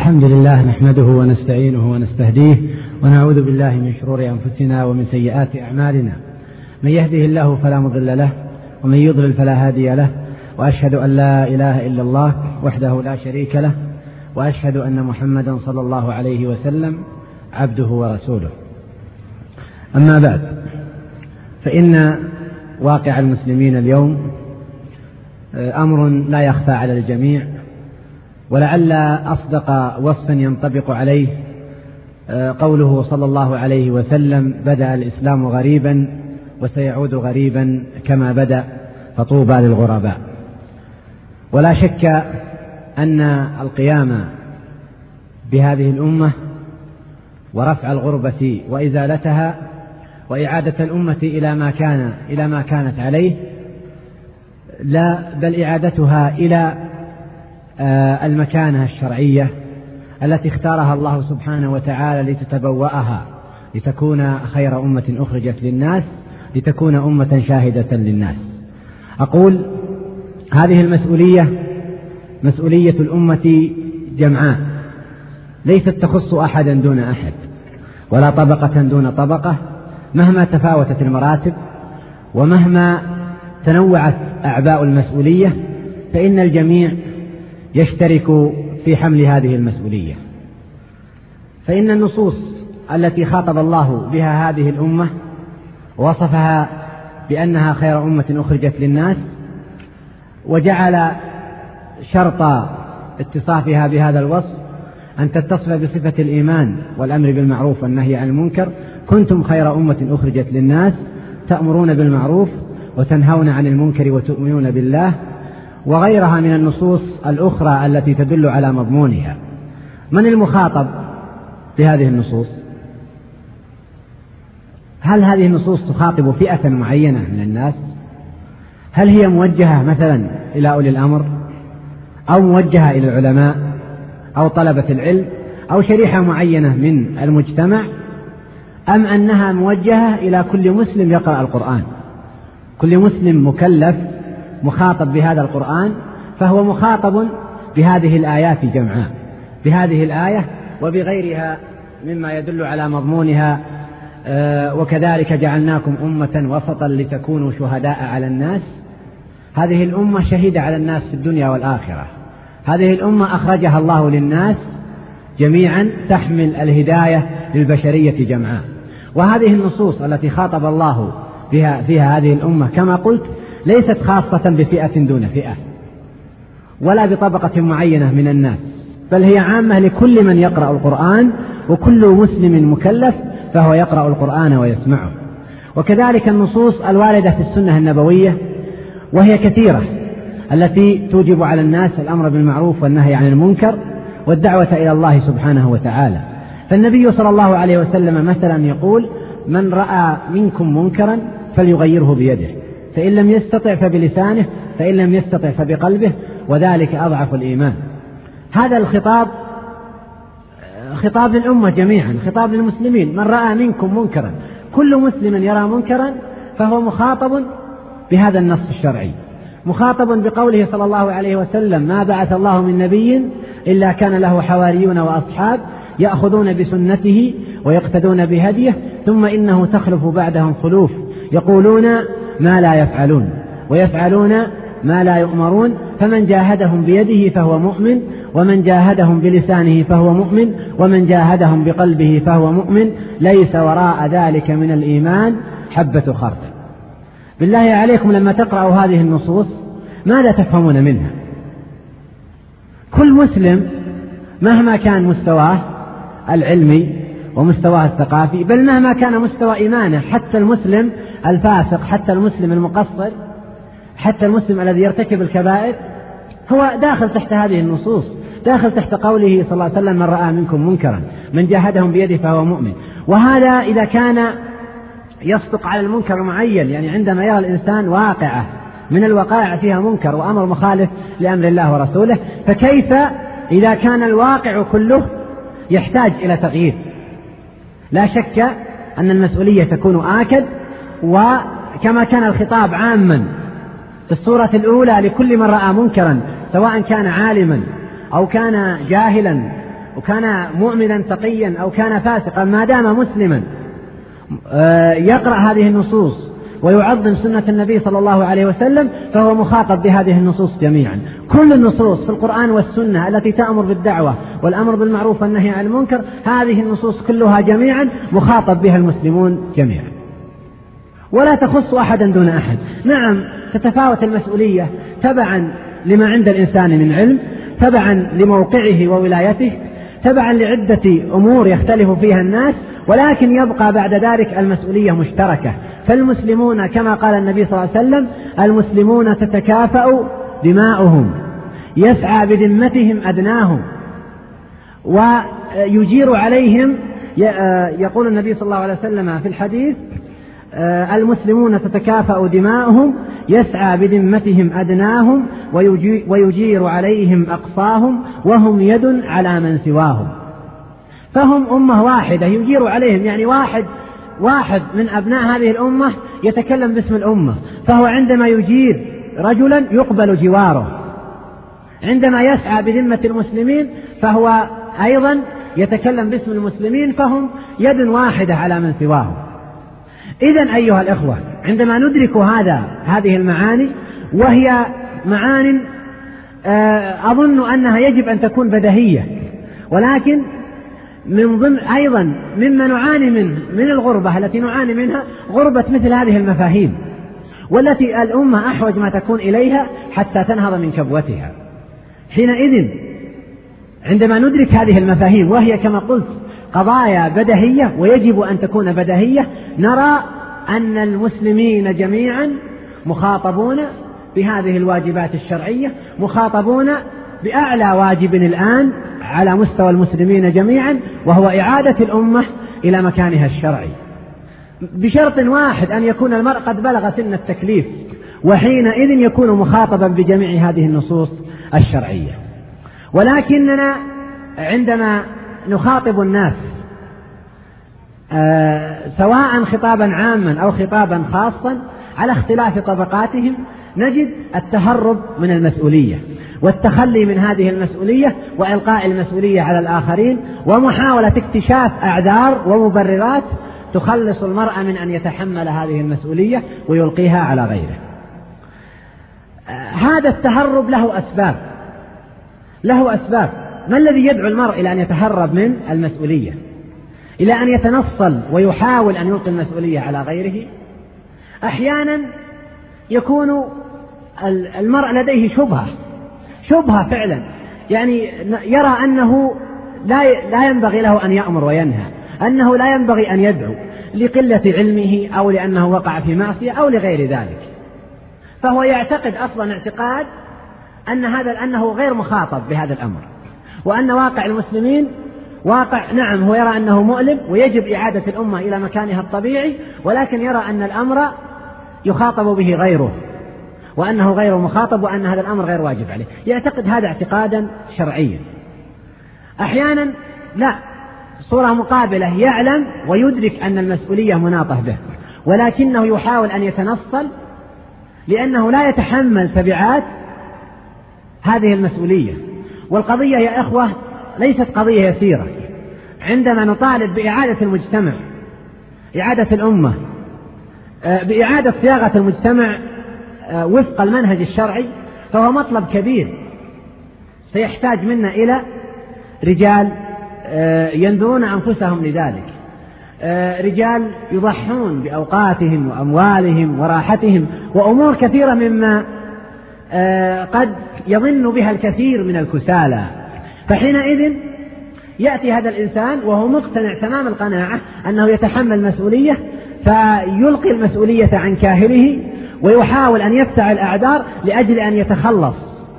الحمد لله نحمده ونستعينه ونستهديه ونعوذ بالله من شرور أنفسنا ومن سيئات أعمالنا. من يهده الله فلا مضل له ومن يضلل فلا هادي له، وأشهد أن لا إله إلا الله وحده لا شريك له، وأشهد أن محمدا صلى الله عليه وسلم عبده ورسوله. أما بعد، فإن واقع المسلمين اليوم أمر لا يخفى على الجميع، ولعل أصدق وصف ينطبق عليه قوله صلى الله عليه وسلم: بدأ الإسلام غريبا وسيعود غريبا كما بدأ، فطوبى للغرباء. ولا شك أن القيام بهذه الأمة ورفع الغربة وإزالتها وإعادة الأمة إلى ما كانت عليه، لا بل إعادتها إلى المكانة الشرعية التي اختارها الله سبحانه وتعالى لتتبوأها، لتكون خير أمة أخرجت للناس، لتكون أمة شاهدة للناس. أقول هذه المسؤولية مسؤولية الأمة جمعاء، ليست تخص أحدا دون أحد ولا طبقة دون طبقة، مهما تفاوتت المراتب ومهما تنوعت أعباء المسؤولية، فإن الجميع يشترك في حمل هذه المسؤولية. فإن النصوص التي خاطب الله بها هذه الأمة وصفها بأنها خير أمة أخرجت للناس، وجعل شرط اتصافها بهذا الوصف أن تتصف بصفة الإيمان والأمر بالمعروف والنهي عن المنكر: كنتم خير أمة أخرجت للناس تأمرون بالمعروف وتنهون عن المنكر وتؤمنون بالله، وغيرها من النصوص الأخرى التي تدل على مضمونها. من المخاطب بهذه النصوص؟ هل هذه النصوص تخاطب فئة معينة من الناس؟ هل هي موجهة مثلا إلى أولي الأمر، أو موجهة إلى العلماء أو طلبة العلم أو شريحة معينة من المجتمع، أم أنها موجهة إلى كل مسلم يقرأ القرآن؟ كل مسلم مكلف مخاطب بهذا القرآن، فهو مخاطب بهذه الآيات جمعاء، بهذه الآية وبغيرها مما يدل على مضمونها: وكذلك جعلناكم أمة وسطا لتكونوا شهداء على الناس. هذه الأمة شهيدة على الناس في الدنيا والآخرة. هذه الأمة أخرجها الله للناس جميعا تحمل الهداية للبشرية جمعاء. وهذه النصوص التي خاطب الله فيها هذه الأمة كما قلت ليست خاصة بفئة دون فئة ولا بطبقة معينة من الناس، بل هي عامة لكل من يقرأ القرآن، وكل مسلم مكلف فهو يقرأ القرآن ويسمعه. وكذلك النصوص الواردة في السنة النبوية، وهي كثيرة، التي توجب على الناس الأمر بالمعروف والنهي عن المنكر والدعوة إلى الله سبحانه وتعالى. فالنبي صلى الله عليه وسلم مثلا يقول: من رأى منكم منكرا فليغيره بيده، فإن لم يستطع فبلسانه، فإن لم يستطع فبقلبه، وذلك أضعف الإيمان. هذا الخطاب خطاب للأمة جميعا، خطاب للمسلمين: من رأى منكم منكرا. كل مسلم يرى منكرا فهو مخاطب بهذا النص الشرعي، مخاطب بقوله صلى الله عليه وسلم: ما بعث الله من نبي إلا كان له حواريون وأصحاب يأخذون بسنته ويقتدون بهديه، ثم إنه تخلف بعدهم خلوف يقولون ما لا يفعلون ويفعلون ما لا يؤمرون، فمن جاهدهم بيده فهو مؤمن، ومن جاهدهم بلسانه فهو مؤمن، ومن جاهدهم بقلبه فهو مؤمن، ليس وراء ذلك من الإيمان حبة خردل. بالله عليكم لما تقرأوا هذه النصوص ماذا تفهمون منها؟ كل مسلم مهما كان مستواه العلمي ومستواه الثقافي، بل مهما كان مستوى إيمانه، حتى المسلم الفاسق، حتى المسلم المقصر، حتى المسلم الذي يرتكب الكبائر، هو داخل تحت هذه النصوص، داخل تحت قوله صلى الله عليه وسلم: من رأى منكم منكرا من جاهدهم بيده فهو مؤمن. وهذا إذا كان يصدق على المنكر معين، يعني عندما يرى الإنسان واقعة من الوقائع فيها منكر وأمر مخالف لأمر الله ورسوله، فكيف إذا كان الواقع كله يحتاج إلى تغيير؟ لا شك أن المسؤولية تكون آكد. وكما كان الخطاب عاما في السورة الأولى لكل من رأى منكرا، سواء كان عالما أو كان جاهلا وكان مؤمنا تقيا أو كان فاسقا، ما دام مسلما يقرأ هذه النصوص ويعظم سنة النبي صلى الله عليه وسلم، فهو مخاطب بهذه النصوص جميعا. كل النصوص في القرآن والسنة التي تأمر بالدعوة والأمر بالمعروف والنهي عن المنكر، هذه النصوص كلها جميعا مخاطب بها المسلمون جميعا، ولا تخص أحدا دون أحد. نعم تتفاوت المسؤولية تبعا لما عند الإنسان من علم، تبعا لموقعه وولايته، تبعا لعدة أمور يختلف فيها الناس، ولكن يبقى بعد ذلك المسؤولية مشتركة. فالمسلمون كما قال النبي صلى الله عليه وسلم: المسلمون تتكافأ دماؤهم، يسعى بذمتهم أدناهم، ويجير عليهم. يقول النبي صلى الله عليه وسلم في الحديث: المسلمون تتكافأ دماؤهم، يسعى بذمتهم أدناهم، ويجير عليهم أقصاهم، وهم يد على من سواهم. فهم أمة واحدة يجير عليهم، يعني واحد من أبناء هذه الأمة يتكلم باسم الأمة، فهو عندما يجير رجلا يقبل جواره. عندما يسعى بذمة المسلمين فهو أيضا يتكلم باسم المسلمين، فهم يد واحدة على من سواهم. إذن أيها الإخوة، عندما ندرك هذه المعاني، وهي معاني أظن أنها يجب أن تكون بديهية، ولكن من ضمن أيضا مما نعاني منه من الغربة التي نعاني منها غربة مثل هذه المفاهيم، والتي الأمة أحوج ما تكون إليها حتى تنهض من كبوتها. حينئذ عندما ندرك هذه المفاهيم، وهي كما قلت قضايا بديهية ويجب أن تكون بديهية، نرى أن المسلمين جميعا مخاطبون بهذه الواجبات الشرعية، مخاطبون بأعلى واجب الآن على مستوى المسلمين جميعا، وهو إعادة الأمة إلى مكانها الشرعي، بشرط واحد: أن يكون المرء قد بلغ سن التكليف، وحينئذ يكون مخاطبا بجميع هذه النصوص الشرعية. ولكننا عندما نخاطب الناس سواء خطابا عاما أو خطابا خاصا على اختلاف طبقاتهم، نجد التهرب من المسؤولية والتخلي من هذه المسؤولية وإلقاء المسؤولية على الآخرين، ومحاولة اكتشاف أعذار ومبررات تخلص المرء من أن يتحمل هذه المسؤولية ويلقيها على غيره. هذا التهرب له أسباب. ما الذي يدعو المرء إلى أن يتهرب من المسؤولية، إلى أن يتنصل ويحاول أن يلقي المسؤولية على غيره؟ أحيانا يكون المرء لديه شبهة فعلا، يعني يرى أنه لا ينبغي له أن يأمر وينهى، أنه لا ينبغي أن يدعو لقلة علمه أو لأنه وقع في معصية أو لغير ذلك، فهو يعتقد أصلا اعتقاد أنه غير مخاطب بهذا الأمر، وأن واقع المسلمين واقع، نعم هو يرى أنه مؤلم ويجب إعادة الأمة إلى مكانها الطبيعي، ولكن يرى أن الأمر يخاطب به غيره، وأنه غير مخاطب، وأن هذا الأمر غير واجب عليه. يعتقد هذا اعتقادا شرعيا. أحيانا لا، صورة مقابلة، يعلم ويدرك أن المسؤولية مناطة به، ولكنه يحاول أن يتنصل لأنه لا يتحمل تبعات هذه المسؤولية. والقضية يا إخوة ليست قضية يسيرة. عندما نطالب بإعادة المجتمع، إعادة الأمة، بإعادة صياغة المجتمع وفق المنهج الشرعي، فهو مطلب كبير سيحتاج منا إلى رجال ينذرون أنفسهم لذلك، رجال يضحون بأوقاتهم وأموالهم وراحتهم وأمور كثيرة مما قد يظن بها الكثير من الكسالى. فحينئذ يأتي هذا الإنسان وهو مقتنع تمام القناعة أنه يتحمل مسؤولية، فيلقي المسؤولية عن كاهله ويحاول أن يفتعل الأعذار لأجل أن يتخلص.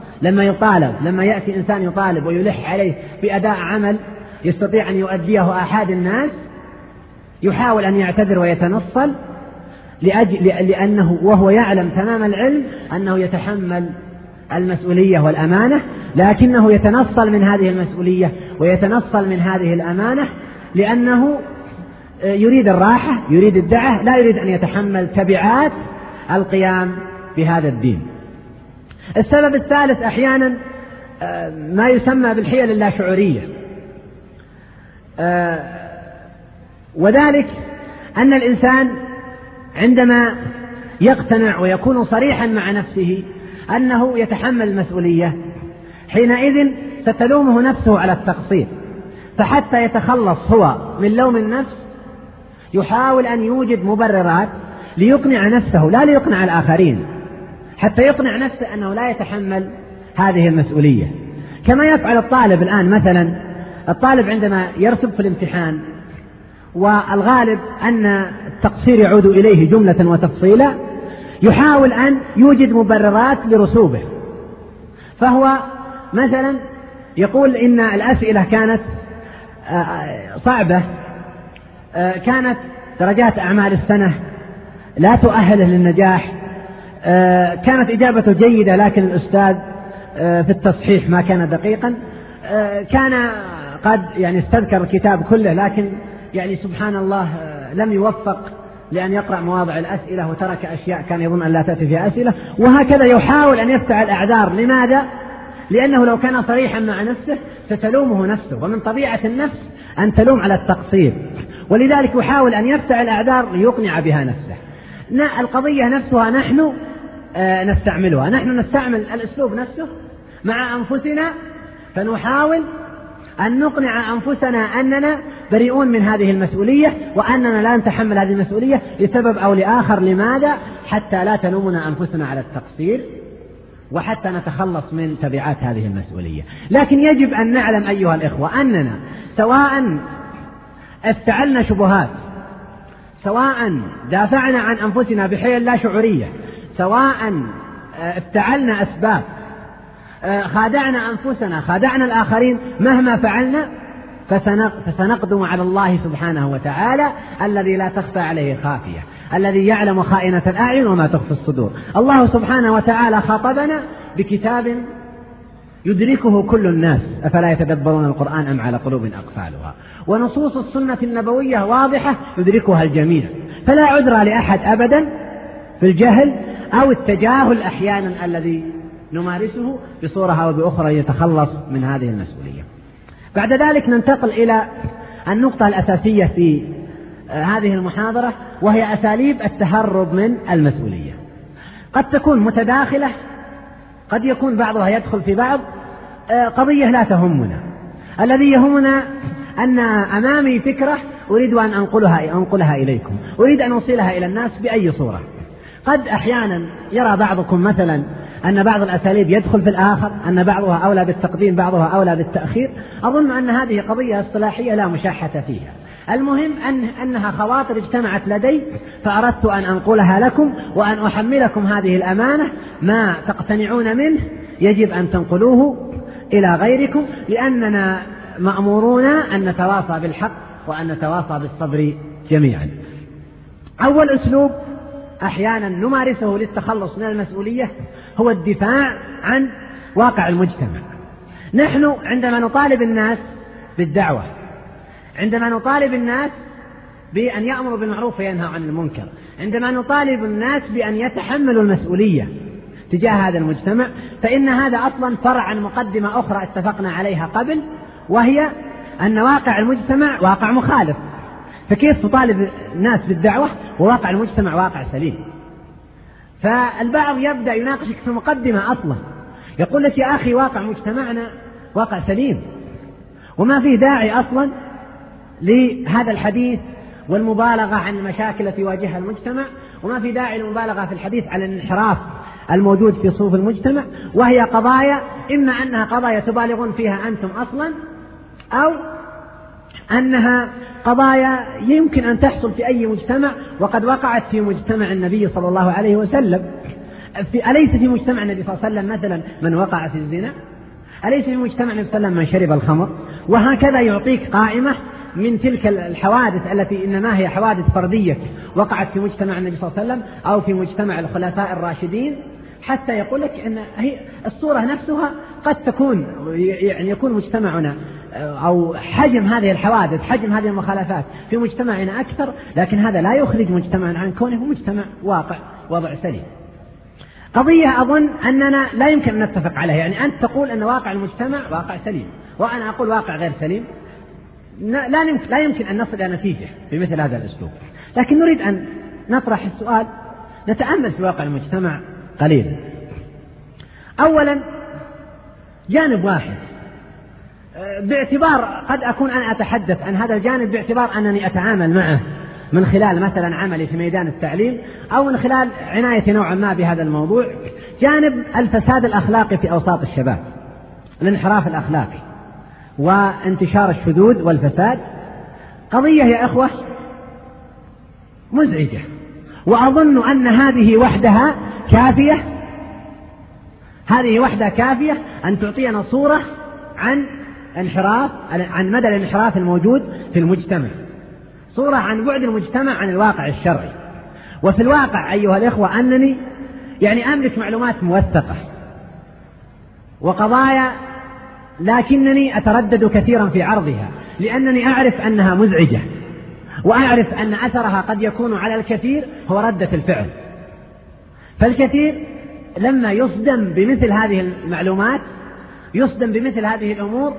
لما يأتي إنسان يطالب ويلح عليه بأداء عمل يستطيع أن يؤديه أحد الناس، يحاول أن يعتذر ويتنصل لأنه وهو يعلم تمام العلم أنه يتحمل المسؤولية والأمانة، لكنه يتنصل من هذه المسؤولية ويتنصل من هذه الأمانة لأنه يريد الراحة، يريد الدعة، لا يريد أن يتحمل تبعات القيام بهذا الدين. السبب الثالث أحيانا ما يسمى بالحيل اللاشعورية، وذلك أن الإنسان عندما يقتنع ويكون صريحا مع نفسه أنه يتحمل المسؤولية، حينئذ ستلومه نفسه على التقصير، فحتى يتخلص هو من لوم النفس يحاول أن يوجد مبررات ليقنع نفسه لا ليقنع الآخرين، حتى يقنع نفسه أنه لا يتحمل هذه المسؤولية. كما يفعل الطالب الآن، مثلا الطالب عندما يرسب في الامتحان والغالب أن التقصير يعود إليه جملة وتفصيلا، يحاول أن يوجد مبررات لرسوبه. فهو مثلا يقول إن الأسئلة كانت صعبة، كانت درجات أعمال السنة لا تؤهله للنجاح، كانت إجابته جيدة لكن الأستاذ في التصحيح ما كان دقيقا، كان قد استذكر الكتاب كله لكن سبحان الله لم يوفق لأن يقرأ مواضع الأسئلة وترك أشياء كان يظن أن لا تأتي فيها أسئلة، وهكذا يحاول أن يفتعل أعذار. لماذا؟ لأنه لو كان صريحا مع نفسه ستلومه نفسه، ومن طبيعة النفس أن تلوم على التقصير، ولذلك يحاول أن يفتعل أعذار ليقنع بها نفسه. القضية نفسها نحن نستعملها، نحن نستعمل الأسلوب نفسه مع أنفسنا، فنحاول أن نقنع أنفسنا أننا بريئون من هذه المسؤولية، وأننا لا نتحمل هذه المسؤولية لسبب أو لآخر. لماذا؟ حتى لا تلومنا أنفسنا على التقصير، وحتى نتخلص من تبعات هذه المسؤولية. لكن يجب أن نعلم أيها الإخوة أننا سواء افتعلنا شبهات، سواء دافعنا عن أنفسنا بحيل لا شعورية، سواء افتعلنا أسباب، خادعنا أنفسنا، خادعنا الآخرين، مهما فعلنا فسنقدم على الله سبحانه وتعالى الذي لا تخفى عليه خافية، الذي يعلم خائنة الأعين وما تخفي الصدور. الله سبحانه وتعالى خاطبنا بكتاب يدركه كل الناس، أفلا يتدبرون القرآن أم على قلوب أقفالها، ونصوص السنة النبوية واضحة يدركها الجميع، فلا عذر لأحد أبدا في الجهل أو التجاهل أحيانا الذي نمارسه بصورة أو بأخرى يتخلص من هذه المسؤولية. بعد ذلك ننتقل إلى النقطة الأساسية في هذه المحاضرة، وهي أساليب التهرب من المسؤولية. قد تكون متداخلة، قد يكون بعضها يدخل في بعض، قضية لا تهمنا. الذي يهمنا أن أمامي فكرة أريد أن أنقلها إليكم، أريد أن أوصلها إلى الناس بأي صورة. قد أحيانا يرى بعضكم مثلا أن بعض الأساليب يدخل في الآخر، أن بعضها أولى بالتقديم بعضها أولى بالتأخير. أظن أن هذه قضية اصطلاحية لا مشاحة فيها. المهم أنها خواطر اجتمعت لدي فأردت أن أنقلها لكم، وأن أحملكم هذه الأمانة. ما تقتنعون منه يجب أن تنقلوه إلى غيركم، لأننا مأمورون أن نتواصى بالحق وأن نتواصى بالصبر جميعا. أول أسلوب أحيانا نمارسه للتخلص من المسؤولية هو الدفاع عن واقع المجتمع. نحن عندما نطالب الناس بالدعوة، عندما نطالب الناس بأن يأمروا بالمعروف وينهوا عن المنكر، عندما نطالب الناس بأن يتحملوا المسؤولية تجاه هذا المجتمع، فإن هذا أصلا فرع عن مقدمة أخرى اتفقنا عليها قبل، وهي أن واقع المجتمع واقع مخالف. فكيف تطالب الناس بالدعوة وواقع المجتمع واقع سليم؟ فالبعض يبدأ يناقشك في المقدمة أصلا، يقول لك يا أخي واقع مجتمعنا واقع سليم، وما فيه داعي أصلا لهذا الحديث والمبالغة عن المشاكل التي يواجهها المجتمع، وما في داعي للمبالغة في الحديث عن الانحراف الموجود في صفوف المجتمع، وهي قضايا إما أنها قضايا تبالغون فيها أنتم أصلا، أو أنها قضايا يمكن أن تحصل في أي مجتمع، وقد وقعت في مجتمع النبي صلى الله عليه وسلم. أليس في مجتمع النبي صلى الله عليه وسلم مثلا من وقع في الزنا؟ أليس في مجتمع النبي صلى الله عليه وسلم من شرب الخمر؟ وهكذا يعطيك قائمة من تلك الحوادث التي إنما هي حوادث فردية وقعت في مجتمع النبي صلى الله عليه وسلم أو في مجتمع الخلفاء الراشدين، حتى يقول لك أن هي الصورة نفسها قد تكون يكون مجتمعنا أو حجم هذه الحوادث، حجم هذه المخالفات في مجتمعنا أكثر، لكن هذا لا يخرج مجتمعنا عن كونه مجتمع واقع وضع سليم. قضية أظن أننا لا يمكن أن نتفق عليها، أنت تقول أن واقع المجتمع واقع سليم، وأنا أقول واقع غير سليم، لا يمكن أن نصل إلى نتيجة بمثل هذا الأسلوب، لكن نريد أن نطرح السؤال، نتأمل في واقع المجتمع قليلا. أولا جانب واحد، باعتبار قد أكون أنا أتحدث عن هذا الجانب باعتبار أنني أتعامل معه من خلال مثلا عملي في ميدان التعليم أو من خلال عنايتي نوعا ما بهذا الموضوع، جانب الفساد الأخلاقي في أوساط الشباب، الانحراف الأخلاقي وانتشار الشذوذ والفساد. قضية يا إخوة مزعجة، وأظن أن هذه وحدها كافية أن تعطينا صورة عن مدى الانحراف الموجود في المجتمع، صورة عن بعد المجتمع عن الواقع الشرعي. وفي الواقع أيها الإخوة أنني أملك معلومات موثقة وقضايا، لكنني أتردد كثيرا في عرضها، لأنني أعرف أنها مزعجة، وأعرف أن أثرها قد يكون على الكثير هو ردة الفعل. فالكثير لما يصدم بمثل هذه المعلومات، يصدم بمثل هذه الأمور،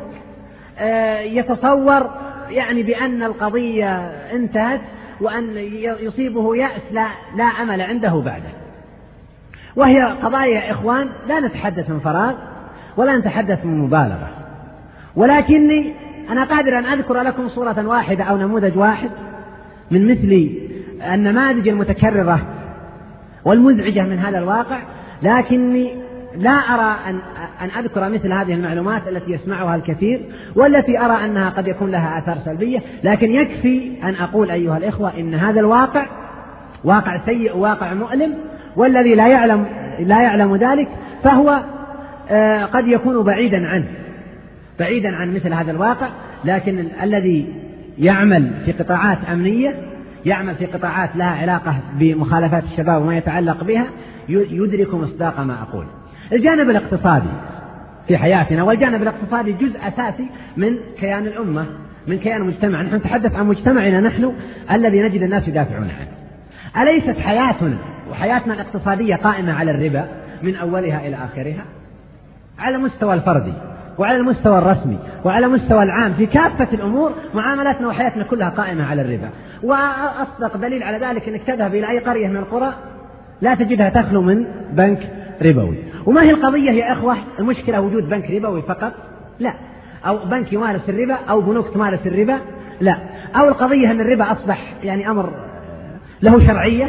يتصور بأن القضية انتهت وأن يصيبه يأس لا أمل عنده بعده. وهي قضايا يا إخوان لا نتحدث من فراغ ولا نتحدث من مبالغة، ولكني أنا قادر أن أذكر لكم صورة واحدة أو نموذج واحد من مثل النماذج المتكررة والمزعجة من هذا الواقع، لكني لا أرى أن أذكر مثل هذه المعلومات التي يسمعها الكثير والتي أرى أنها قد يكون لها آثار سلبية. لكن يكفي أن أقول أيها الإخوة إن هذا الواقع واقع سيء، واقع مؤلم، والذي لا يعلم ذلك فهو قد يكون بعيدا عن مثل هذا الواقع. لكن الذي يعمل في قطاعات أمنية، يعمل في قطاعات لها علاقة بمخالفات الشباب وما يتعلق بها، يدرك مصداق ما أقول. الجانب الاقتصادي في حياتنا، والجانب الاقتصادي جزء أساسي من كيان الأمة، من كيان المجتمع. نحن نتحدث عن مجتمعنا نحن الذي نجد الناس يدافعون عنه. أليست حياتنا وحياتنا الاقتصادية قائمة على الربا من أولها إلى آخرها، على المستوى الفردي وعلى المستوى الرسمي وعلى المستوى العام في كافة الأمور؟ معاملاتنا وحياتنا كلها قائمة على الربا. وأصدق دليل على ذلك أنك تذهب إلى أي قرية من القرى لا تجدها تخلو من بنك ربوي. وما هي القضية يا إخوة؟ المشكلة وجود بنك ربوي فقط؟ لا. أو بنك يمارس الربا أو بنوك تمارس الربا؟ لا. أو القضية أن الربا أصبح أمر له شرعية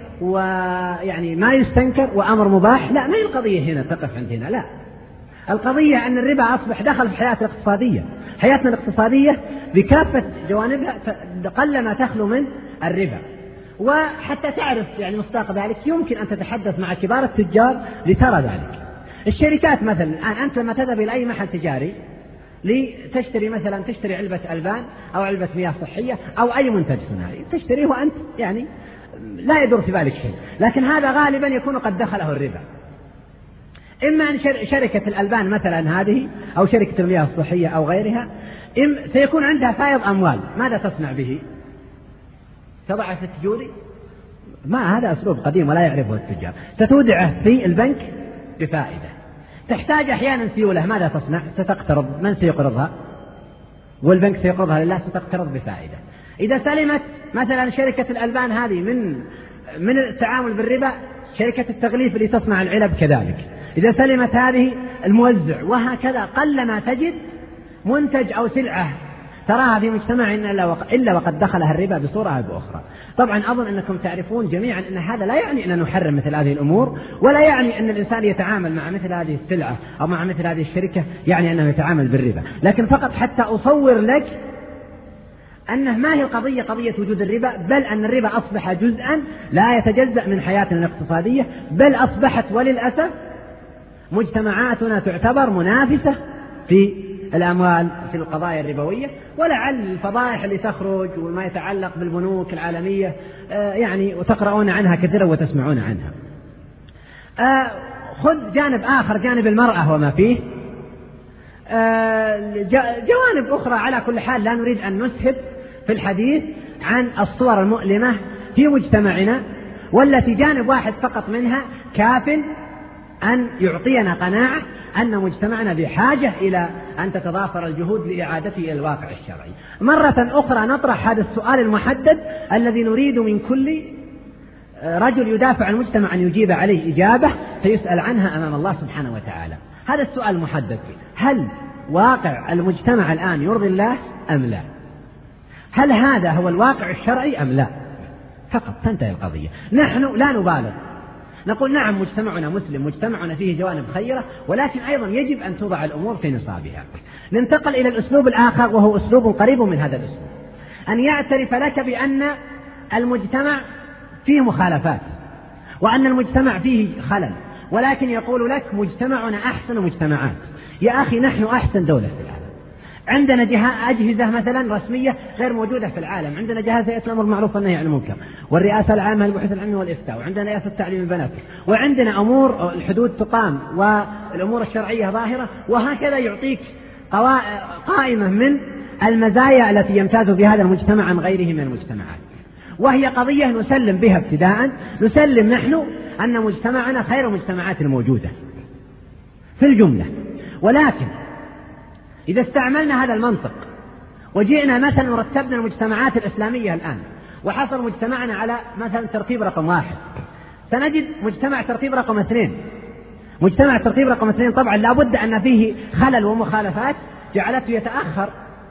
ما يستنكر وأمر مباح؟ لا، ما هي القضية هنا تقف عند هنا. لا، القضية أن الربا أصبح دخل في حياتنا الاقتصادية. حياتنا الاقتصادية بكافة جوانبها قلما تخلو من الربا. وحتى تعرف مصداق ذلك يمكن أن تتحدث مع كبار التجار لترى ذلك. الشركات مثلا الآن أنت لما تذهب إلى أي محل تجاري لتشتري تشتري علبة ألبان أو علبة مياه صحية أو أي منتج صناعي تشتريه وأنت لا يدور في بالك شيء، لكن هذا غالبا يكون قد دخله الربا. إما أن شركة الألبان مثلا هذه أو شركة المياه الصحية أو غيرها سيكون عندها فائض أموال، ماذا تصنع به؟ تضعه في التجوري؟ ما هذا أسلوب قديم ولا يعرفه التجار. ستودعه في البنك بفائدة. تحتاج أحيانا سيولة، ماذا تصنع؟ ستقترض. من سيقرضها؟ والبنك سيقرضها لله، ستقترض بفائدة. إذا سلمت مثلا شركة الألبان هذه من التعامل بالربا، شركة التغليف اللي تصنع العلب كذلك، إذا سلمت هذه الموزع، وهكذا قلما تجد منتج أو سلعة تراها في مجتمعنا إلا وقد دخلها الربا بصورة أو بأخرى. طبعا أظن أنكم تعرفون جميعا أن هذا لا يعني أن نحرم مثل هذه الأمور، ولا يعني أن الإنسان يتعامل مع مثل هذه السلعة أو مع مثل هذه الشركة أنه يتعامل بالربا، لكن فقط حتى أصور لك أنه ما هي القضية قضية وجود الربا، بل أن الربا أصبح جزءا لا يتجزأ من حياتنا الاقتصادية، بل أصبحت وللأسف مجتمعاتنا تعتبر منافسة في الأموال في القضايا الربوية. ولعل الفضائح اللي تخرج وما يتعلق بالبنوك العالمية وتقرؤون عنها كثيرا وتسمعون عنها. خذ جانب آخر، جانب المرأة وما فيه، جوانب أخرى. على كل حال لا نريد أن نسهب في الحديث عن الصور المؤلمة في مجتمعنا، والتي جانب واحد فقط منها كاف أن يعطينا قناعة أن مجتمعنا بحاجة إلى أن تتضافر الجهود لإعادته إلى الواقع الشرعي. مرة أخرى نطرح هذا السؤال المحدد الذي نريد من كل رجل يدافع عن المجتمع أن يجيب عليه إجابة فيسأل عنها أمام الله سبحانه وتعالى. هذا السؤال المحدد: هل واقع المجتمع الآن يرضي الله أم لا؟ هل هذا هو الواقع الشرعي أم لا؟ فقط تنتهي القضية. نحن لا نبالغ، نقول نعم مجتمعنا مسلم، مجتمعنا فيه جوانب خيرة، ولكن أيضا يجب أن توضع الأمور في نصابها. ننتقل إلى الأسلوب الآخر وهو أسلوب قريب من هذا الأسلوب: أن يعترف لك بأن المجتمع فيه مخالفات وأن المجتمع فيه خلل، ولكن يقول لك مجتمعنا أحسن مجتمعات. يا أخي نحن أحسن دولة في العالم، عندنا أجهزة مثلا رسمية غير موجودة في العالم، عندنا جهاز هيئة الأمر بالمعروف والنهي عن المنكر، والرئاسة العامة للبحوث العلمية والإفتاء، وعندنا رئاسة تعليم البنات، وعندنا أمور الحدود تقام والأمور الشرعية ظاهرة، وهكذا يعطيك قائمة من المزايا التي يمتاز بها هذا المجتمع عن غيره من المجتمعات. وهي قضية نسلم بها ابتداء، نسلم نحن أن مجتمعنا خير المجتمعات الموجودة في الجملة. ولكن إذا استعملنا هذا المنطق وجئنا مثلا ورتبنا المجتمعات الإسلامية الآن وحصل مجتمعنا على مثلا ترتيب رقم 1، سنجد مجتمع ترتيب رقم 2، مجتمع ترتيب رقم 2 طبعا لابد أن فيه خلل ومخالفات جعلته يتأخر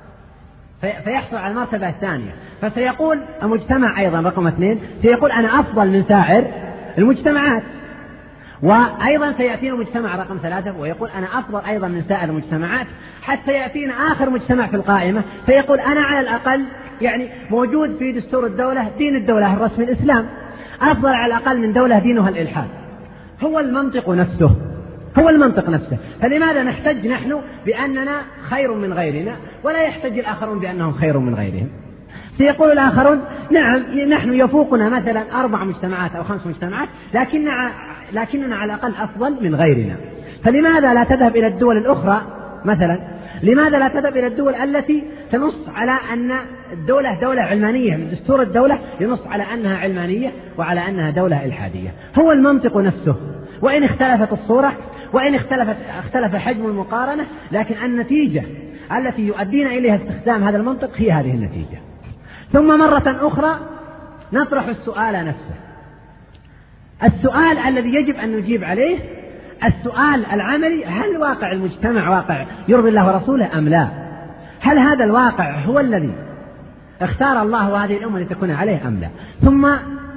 فيحصل على المرتبة الثانية، فسيقول المجتمع أيضا رقم 2 سيقول أنا أفضل من سائر المجتمعات، وأيضا سيأتينا مجتمع رقم 3 ويقول أنا أفضل أيضا من سائر المجتمعات، حتى يأتينا آخر مجتمع في القائمة فيقول أنا على الأقل يعني موجود في دستور الدولة دين الدولة الرسمي الإسلام، أفضل على الأقل من دولة دينها الإلحاد. هو المنطق نفسه، هو المنطق نفسه. فلماذا نحتج نحن بأننا خير من غيرنا ولا يحتج الآخرون بأنهم خير من غيرهم؟ سيقول الآخرون نعم نحن يفوقنا مثلا 4 مجتمعات أو 5 مجتمعات لكننا على الأقل أفضل من غيرنا. فلماذا لا تذهب إلى الدول الأخرى مثلا؟ لماذا لا تذهب إلى الدول التي تنص على أن الدولة دولة علمانية، من دستور الدولة ينص على أنها علمانية وعلى أنها دولة إلحادية؟ هو المنطق نفسه، وإن اختلفت الصورة وإن اختلف حجم المقارنة، لكن النتيجة التي يؤدينا إليها استخدام هذا المنطق هي هذه النتيجة. ثم مرة أخرى نطرح السؤال نفسه، السؤال الذي يجب أن نجيب عليه، السؤال العملي: هل واقع المجتمع واقع يرضي الله ورسوله أم لا؟ هل هذا الواقع هو الذي اختار الله وهذه الأمة لتكون عليه أم لا؟ ثم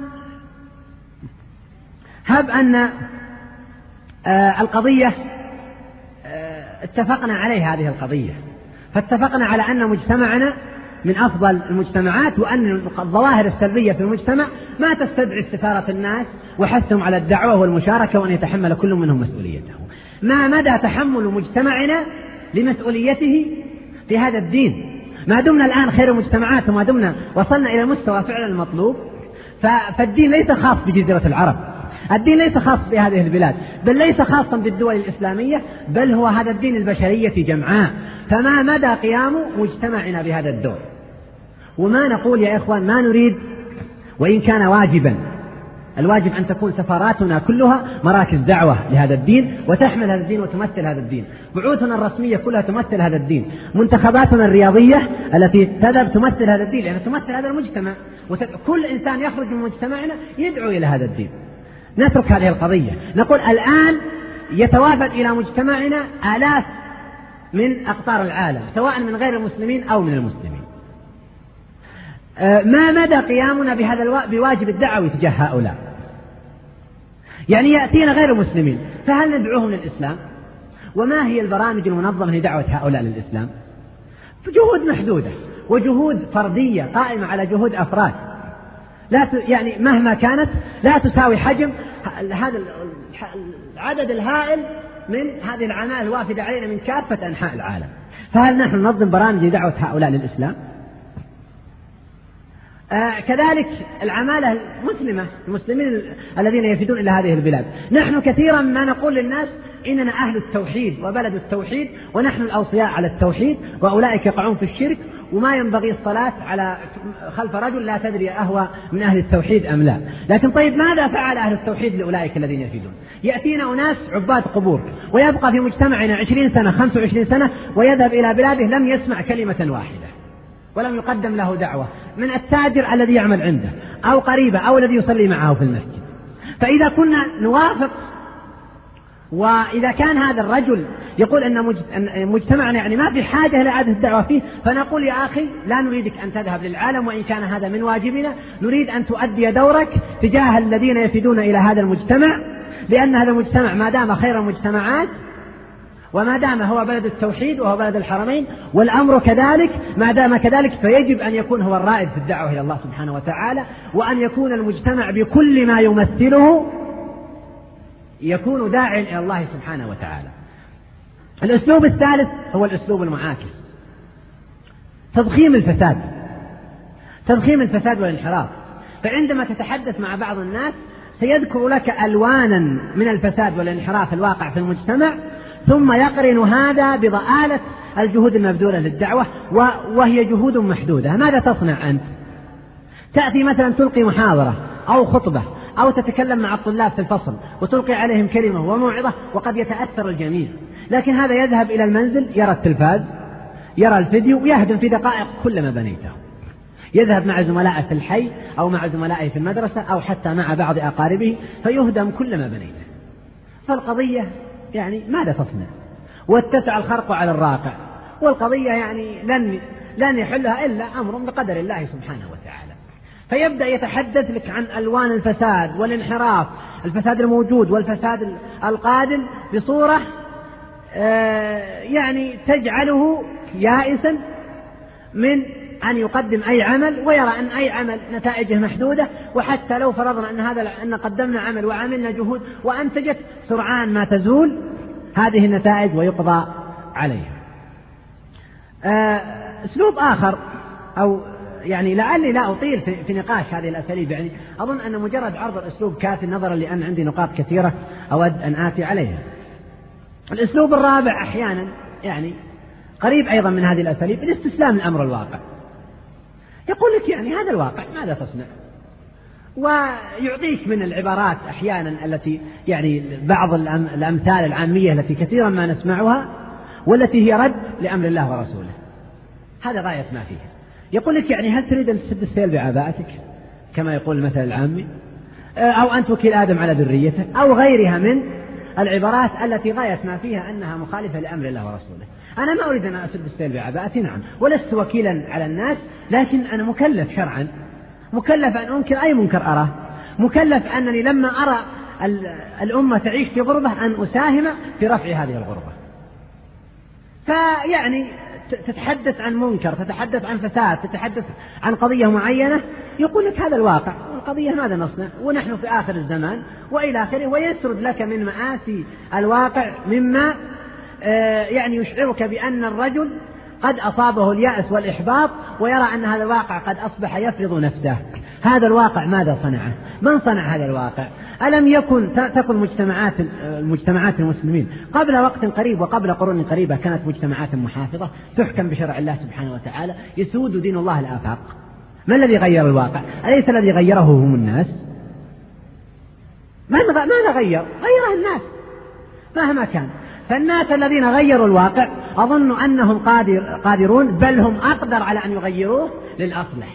هب أن القضية اتفقنا عليه هذه القضية، فاتفقنا على أن مجتمعنا من أفضل المجتمعات، وأن الظواهر السلبية في المجتمع ما تستدعي استثارة الناس وحثهم على الدعوة والمشاركة وأن يتحمل كل منهم مسؤوليته. ما مدى تحمل مجتمعنا لمسؤوليته في هذا الدين؟ ما دمنا الآن خير المجتمعات وما دمنا وصلنا إلى مستوى فعلا المطلوب، فالدين ليس خاص بجزيرة العرب، الدين ليس خاص بهذه البلاد، بل ليس خاصا بالدول الإسلامية، بل هو هذا الدين البشرية جمعاء. فما مدى قيام مجتمعنا بهذا الدور؟ وما نقول يا إخوان، ما نريد وإن كان واجبا، الواجب أن تكون سفاراتنا كلها مراكز دعوة لهذا الدين وتحمل هذا الدين وتمثل هذا الدين، بعوثنا الرسمية كلها تمثل هذا الدين، منتخباتنا الرياضية التي تذهب تمثل هذا الدين لأنها تمثل هذا المجتمع، كل إنسان يخرج من مجتمعنا يدعو إلى هذا الدين. نترك هذه القضية، نقول الآن يتوافد إلى مجتمعنا آلاف من أقطار العالم سواء من غير المسلمين أو من المسلمين. ما مدى قيامنا بواجب الدعوة تجاه هؤلاء؟ يعني يأتينا غير المسلمين، فهل ندعوهم للإسلام؟ وما هي البرامج المنظمة لدعوة هؤلاء للإسلام؟ جهود محدودة وجهود فردية قائمة على جهود أفراد، يعني مهما كانت لا تساوي حجم هذا العدد الهائل من هذه العناء الوافدة علينا من كافة أنحاء العالم. فهل نحن ننظم برامج لدعوة هؤلاء للإسلام؟ كذلك العمالة المسلمة، المسلمين الذين يفدون إلى هذه البلاد، نحن كثيرا ما نقول للناس إننا أهل التوحيد وبلد التوحيد ونحن الأوصياء على التوحيد، وأولئك يقعون في الشرك وما ينبغي الصلاة خلف رجل لا تدري أهو من أهل التوحيد أم لا. لكن طيب ماذا فعل أهل التوحيد لأولئك الذين يفيدون؟ يأتينا أناس عباد قبور ويبقى في مجتمعنا 20 سنة 25 سنة ويذهب إلى بلاده لم يسمع كلمة واحدة ولم يقدم له دعوة من التاجر الذي يعمل عنده أو قريبه أو الذي يصلي معه في المسجد. فإذا كنا نوافق وإذا كان هذا الرجل يقول أن مجتمعنا يعني ما في حاجة لإعادة الدعوة فيه، فنقول يا أخي لا نريدك أن تذهب للعالم وإن كان هذا من واجبنا، نريد أن تؤدي دورك تجاه الذين يفيدون إلى هذا المجتمع، لأن هذا المجتمع ما دام خير المجتمعات وما دام هو بلد التوحيد وهو بلد الحرمين والأمر كذلك، ما دام كذلك فيجب أن يكون هو الرائد في الدعوة إلى الله سبحانه وتعالى، وأن يكون المجتمع بكل ما يمثله يكون داعي إلى الله سبحانه وتعالى. الأسلوب الثالث هو الأسلوب المعاكس، تضخيم الفساد والانحراف. فعندما تتحدث مع بعض الناس سيذكر لك ألوانا من الفساد والانحراف الواقع في المجتمع، ثم يقرن هذا بضآلة الجهود المبذولة للدعوة وهي جهود محدودة. ماذا تصنع أنت؟ تأتي مثلا تلقي محاضرة أو خطبة أو تتكلم مع الطلاب في الفصل وتلقي عليهم كلمة وموعظة وقد يتأثر الجميع، لكن هذا يذهب إلى المنزل يرى التلفاز يرى الفيديو ويهدم في دقائق كل ما بنيته. يذهب مع زملائه في الحي أو مع زملائه في المدرسة أو حتى مع بعض أقاربه فيهدم كل ما بنيته. فالقضية يعني ماذا تصنع؟ واتسع الخرق على الراقع، والقضية يعني لن يحلها إلا أمر بقدر الله سبحانه وتعالى. فيبدأ يتحدث لك عن ألوان الفساد والانحراف، الفساد الموجود والفساد القادم بصورة يعني تجعله يائسا من أن يقدم أي عمل، ويرى أن أي عمل نتائجه محدودة، وحتى لو فرضنا أن قدمنا عمل وعملنا جهود وأنتجت سرعان ما تزول هذه النتائج ويقضى عليها. أسلوب آخر، أو يعني لعلي لا أطيل في نقاش هذه الأساليب، يعني أظن أن مجرد عرض الأسلوب كافي نظرا لأن عندي نقاط كثيرة أود أن آتي عليها. الأسلوب الرابع أحيانا يعني قريب أيضا من هذه الأساليب، الاستسلام لأمر الواقع. يقول لك يعني هذا الواقع ماذا تصنع؟ ويعطيك من العبارات أحيانا التي يعني بعض الأمثال العامية التي كثيرا ما نسمعها والتي هي رد لأمر الله ورسوله. هذا غاية ما فيه. يقول لك يعني هل تريد أن تسد السيل بعباءتك كما يقول المثل العامي، أو أن توكل آدم على ذريته، أو غيرها من العبارات التي غاية ما فيها أنها مخالفة لأمر الله ورسوله. أنا ما أريد أن أسد السيل بعباءتي، نعم، ولست وكيلا على الناس، لكن أنا مكلف شرعا، مكلف أن أنكر أي منكر أراه، مكلف أنني لما أرى الأمة تعيش في غربة أن أساهم في رفع هذه الغربة. فيعني تتحدث عن منكر، تتحدث عن فساد، تتحدث عن قضية معينة، يقول لك هذا الواقع والقضية ماذا نصنع ونحن في آخر الزمان وإلى آخره، ويسرد لك من مآسي الواقع مما يعني يشعرك بأن الرجل قد أصابه اليأس والإحباط ويرى أن هذا الواقع قد أصبح يفرض نفسه. هذا الواقع ماذا صنعه؟ من صنع هذا الواقع؟ ألم يكن تكن مجتمعات المسلمين قبل وقت قريب وقبل قرون قريبة كانت مجتمعات محافظة تحكم بشرع الله سبحانه وتعالى، يسود دين الله الآفاق. ما الذي غير الواقع؟ أليس الذي غيره هم الناس؟ ماذا غيره الناس مهما كان. فالناس الذين غيروا الواقع أظن أنهم قادرون، بل هم أقدر على أن يغيروه للأصلح.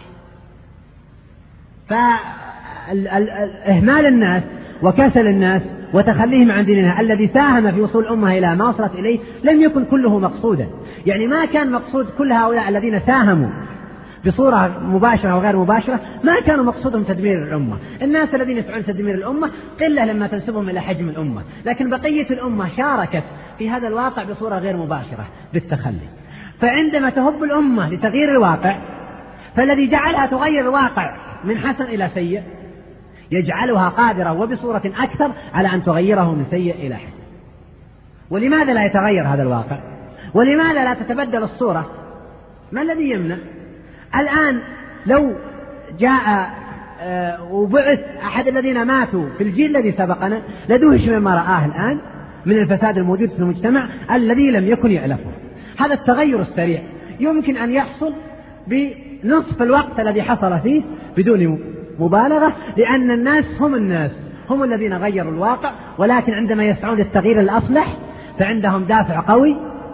فإهمال الناس وكسل الناس وتخليهم عن ديننا الذي ساهم في وصول الأمة إلى ما وصلت إليه لم يكن كله مقصودا. يعني ما كان مقصود كل هؤلاء الذين ساهموا بصورة مباشرة وغير مباشرة، ما كانوا مقصودهم تدمير الأمة. الناس الذين يسعون تدمير الأمة قلة لما تنسبهم إلى حجم الأمة، لكن بقية الأمة شاركت في هذا الواقع بصورة غير مباشرة بالتخلي. فعندما تهب الأمة لتغيير الواقع، فالذي جعلها تغير الواقع من حسن إلى سيء يجعلها قادرة وبصورة أكثر على أن تغيره من سيء إلى حسن. ولماذا لا يتغير هذا الواقع؟ ولماذا لا تتبدل الصورة؟ ما الذي يمنع؟ الآن لو جاء وبعث أحد الذين ماتوا في الجيل الذي سبقنا لدهش مما رآه الآن من الفساد الموجود في المجتمع الذي لم يكن يألفه. هذا التغير السريع يمكن أن يحصل بنصف الوقت الذي حصل فيه بدون مبالغة، لأن الناس هم الذين غيروا الواقع، ولكن عندما يسعون للتغيير الأصلح فعندهم دافع قوي.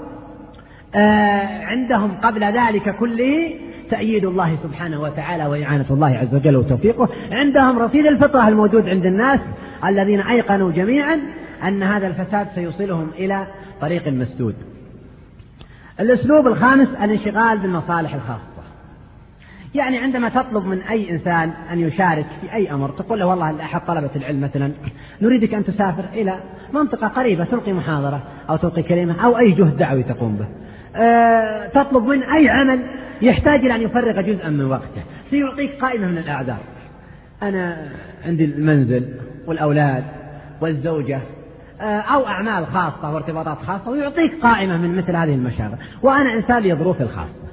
عندهم قبل ذلك كله تأييد الله سبحانه وتعالى وإعانة الله عز وجل وتوفيقه. عندهم رصيد الفطرة الموجود عند الناس الذين أيقنوا جميعا أن هذا الفساد سيوصلهم إلى طريق مسدود. الأسلوب الخامس الانشغال بالمصالح الخاصة. يعني عندما تطلب من أي إنسان أن يشارك في أي أمر، تقول له والله أحد طلبة العلم مثلا نريدك أن تسافر إلى منطقة قريبة تلقي محاضرة أو تلقي كلمة أو أي جهد دعوي تقوم به، تطلب من أي عمل يحتاج إلى أن يفرغ جزءا من وقته، سيعطيك قائمة من الأعذار. أنا عندي المنزل والأولاد والزوجة أو أعمال خاصة وارتباطات خاصة، ويعطيك قائمة من مثل هذه المشاغل، وأنا إنسان لي ظروف الخاصة.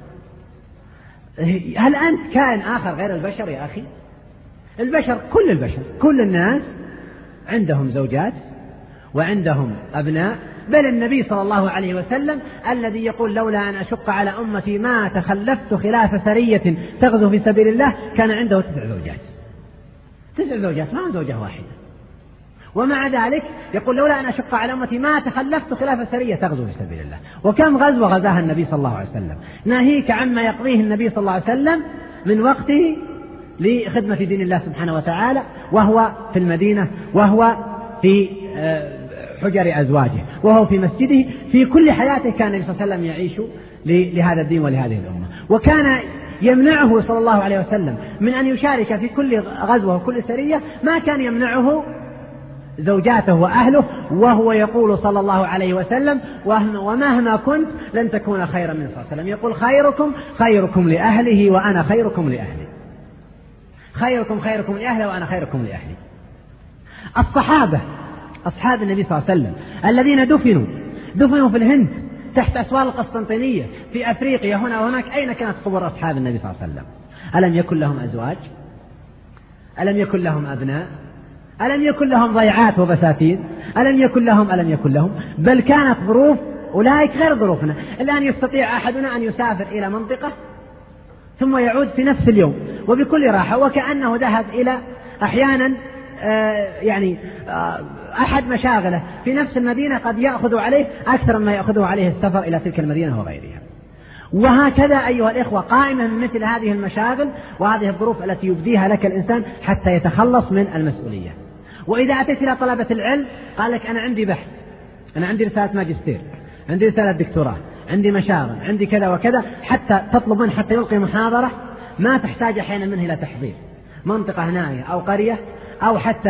هل أنت كائن آخر غير البشر يا أخي؟ البشر كل الناس عندهم زوجات وعندهم أبناء، بل النبي صلى الله عليه وسلم الذي يقول لولا أن أشق على أمتي ما تخلفت خلاف سرية تغزو في سبيل الله، كان عنده 9 زوجات ما زوجة واحدة، ومع ذلك يقول لولا أن أشق على أمتي ما تخلفت خلاف سرية تغزو في سبيل الله. وكم غزوة غزاها النبي صلى الله عليه وسلم، ناهيك عما يقضيه النبي صلى الله عليه وسلم من وقته لخدمة دين الله سبحانه وتعالى، وهو في المدينة، وهو في حجر أزواجه، وهو في مسجده. في كل حياته كان النبي صلى الله عليه وسلم يعيش لهذا الدين ولهذه الأمة، وكان يمنعه صلى الله عليه وسلم من أن يشارك في كل غزوة وكل سرية ما كان يمنعه زوجاته وأهله، وهو يقول صلى الله عليه وسلم ومهما كنت لن تكون خيرا من صلى الله عليه وسلم، يقول خيركم لأهله وأنا خيركم لأهلي، خيركم لأهله وأنا خيركم لأهلي. الصحابة أصحاب النبي صلى الله عليه وسلم الذين دفنوا في الهند تحت أسوار القسطنطينية، في أفريقيا هنا وهناك، أين كانت قبور أصحاب النبي صلى الله عليه وسلم؟ ألم يكن لهم أزواج؟ ألم يكن لهم أبناء؟ ألم يكن لهم ضيعات وبساتين؟ ألم يكن لهم بل كانت ظروف أولئك غير ظروفنا. الآن يستطيع أحدنا أن يسافر إلى منطقة ثم يعود في نفس اليوم وبكل راحة، وكأنه ذهب إلى أحيانا أحد مشاغله في نفس المدينة قد يأخذ عليه أكثر مما يأخذه عليه السفر إلى تلك المدينة وغيرها. وهكذا أيها الإخوة قائمة من مثل هذه المشاغل وهذه الظروف التي يبديها لك الإنسان حتى يتخلص من المسؤولية. وإذا أتيت إلى طلبة العلم قال لك أنا عندي بحث، أنا عندي رسالة ماجستير، عندي رسالة دكتوراه، عندي مشاغل، عندي كذا وكذا، حتى تطلب منه حتى يلقي محاضرة ما تحتاج أحيانا منه إلى تحضير منطقة نائية أو قرية، أو حتى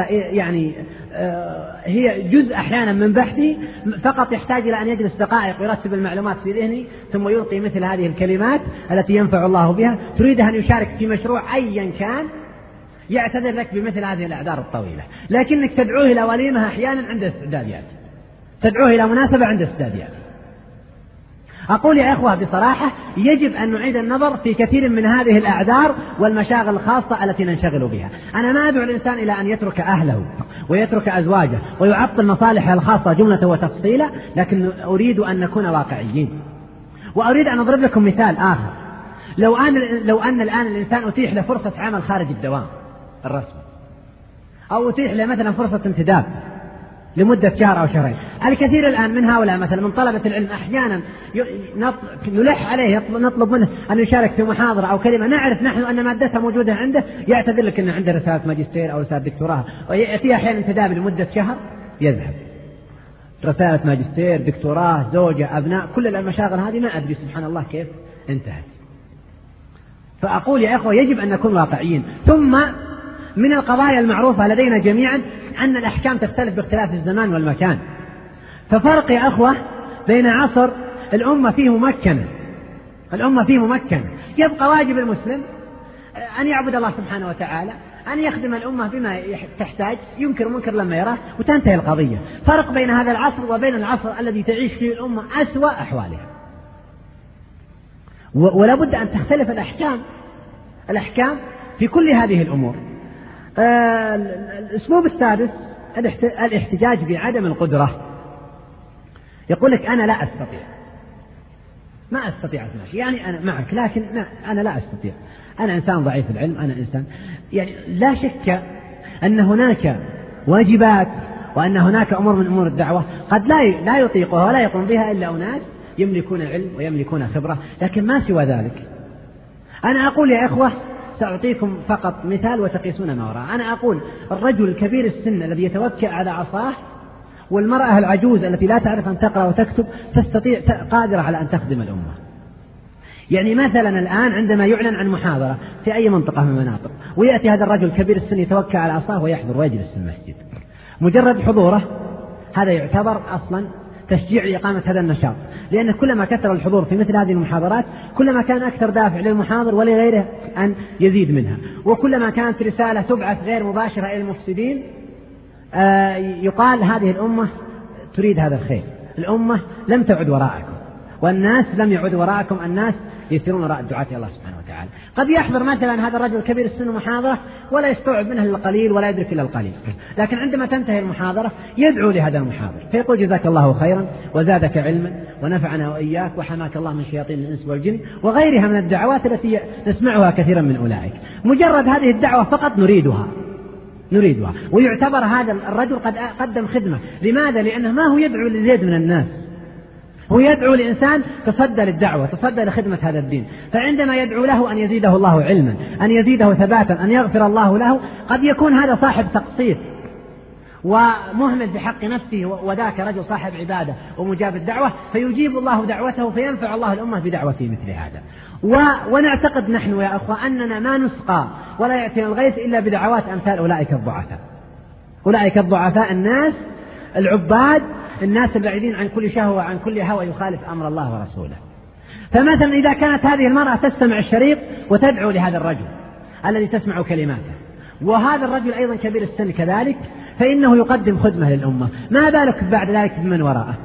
هي جزء أحيانا من بحثه، فقط يحتاج إلى أن يجلس دقائق ويرتب المعلومات في ذهنه ثم يلقي مثل هذه الكلمات التي ينفع الله بها. تريده أن يشارك في مشروع أيا كان، يعتذر لك بمثل هذه الأعذار الطويلة، لكنك تدعوه إلى وليمة أحيانا عند استعدادات، تدعوه إلى مناسبة عند استعدادات. أقول يا إخوة بصراحة يجب أن نعيد النظر في كثير من هذه الأعذار والمشاغل الخاصة التي ننشغل بها. أنا ما أدعو الإنسان إلى أن يترك أهله ويترك أزواجه ويعطل مصالحه الخاصة جملة وتفصيلا، لكن أريد أن نكون واقعيين. وأريد أن أضرب لكم مثال آخر. لو أن الآن الإنسان أتيح له فرصة عمل خارج الدوام الرسمي، أو أتيح له مثلا فرصة انتداب لمدة شهر أو شهرين، الكثير الآن من هؤلاء مثلا من طلبة العلم أحيانا نلح عليه، نطلب منه أن يشارك في محاضرة أو كلمة نعرف نحن أن مادتها موجودة عنده، يعتذر لك أنه عنده رسالة ماجستير أو رسالة دكتوراه، ويأتي أحيانا انتداب لمدة شهر يذهب. رسالة ماجستير، دكتوراه، زوجة، أبناء، كل المشاغل هذه ما أدري سبحان الله كيف انتهت. فأقول يا إخوة يجب أن نكون واقعيين. ثم من القضايا المعروفة لدينا جميعا أن الأحكام تختلف باختلاف الزمان والمكان. ففرق يا أخوة بين عصر الأمة فيه ممكنة يبقى واجب المسلم أن يعبد الله سبحانه وتعالى، أن يخدم الأمة بما تحتاج، ينكر منكر لما يراه وتنتهي القضية. فرق بين هذا العصر وبين العصر الذي تعيش فيه الأمة أسوأ أحوالها، ولا بد أن تختلف الأحكام في كل هذه الأمور. الأسلوب السادس الاحتجاج بعدم القدرة. يقول لك أنا لا أستطيع، ما أستطيع أتماشى، يعني أنا معك لكن أنا لا أستطيع، أنا إنسان ضعيف العلم، أنا إنسان يعني لا شك أن هناك واجبات وأن هناك أمور من أمور الدعوة قد لا يطيقها ولا يقوم بها إلا أناس يملكون العلم ويملكون خبرة، لكن ما سوى ذلك. أنا أقول يا إخوة سأعطيكم فقط مثال وتقيسون ما وراء. أنا أقول الرجل الكبير السن الذي يتوكأ على عصاه والمرأة العجوز التي لا تعرف أن تقرأ وتكتب تستطيع قادرة على أن تخدم الأمة. يعني مثلا الآن عندما يعلن عن محاضرة في أي منطقة من المناطق ويأتي هذا الرجل الكبير السن يتوكأ على عصاه ويحضر ويجلس في المسجد، مجرد حضوره هذا يعتبر أصلا تشجيع لإقامة هذا النشاط، لأن كلما كثر الحضور في مثل هذه المحاضرات كلما كان أكثر دافع للمحاضر ولغيره أن يزيد منها، وكلما كانت رسالة تبعث غير مباشرة إلى المفسدين يقال هذه الأمة تريد هذا الخير، الأمة لم تعد وراءكم والناس لم يعد وراءكم، الناس يسيرون وراء الدعاة الله سبحانه وتعالى. قد يحضر مثلا هذا الرجل الكبير السن محاضرة ولا يستوعب منها إلا القليل ولا يدرك إلا القليل، لكن عندما تنتهي المحاضرة يدعو لهذا المحاضر فيقول جزاك الله خيرا وزادك علما ونفعنا وإياك وحماك الله من شياطين الإنس والجن وغيرها من الدعوات التي نسمعها كثيرا من أولئك. مجرد هذه الدعوة فقط نريدها، ويعتبر هذا الرجل قد قدم خدمة. لماذا؟ لأنه ما هو يدعو لزيد من الناس، هو يدعو لإنسان تصدى للدعوة، تصدى لخدمة هذا الدين، فعندما يدعو له أن يزيده الله علما، أن يزيده ثباتا، أن يغفر الله له، قد يكون هذا صاحب تقصير ومهمل بحق نفسه وذاك رجل صاحب عبادة ومجاب الدعوة، فيجيب الله دعوته فينفع الله الأمة بدعوته مثل هذا. ونعتقد نحن يا أخوة أننا ما نسقى ولا يأتينا الغيث إلا بدعوات أمثال أولئك الضعفاء الناس العباد، الناس البعيدين عن كل شهوة وعن كل هوى يخالف أمر الله ورسوله. فمثلا إذا كانت هذه المرأة تستمع الشريط وتدعو لهذا الرجل الذي تسمع كلماته، وهذا الرجل أيضا كبير السن كذلك، فإنه يقدم خدمة للأمة، ما بالك بعد ذلك بمن وراءه؟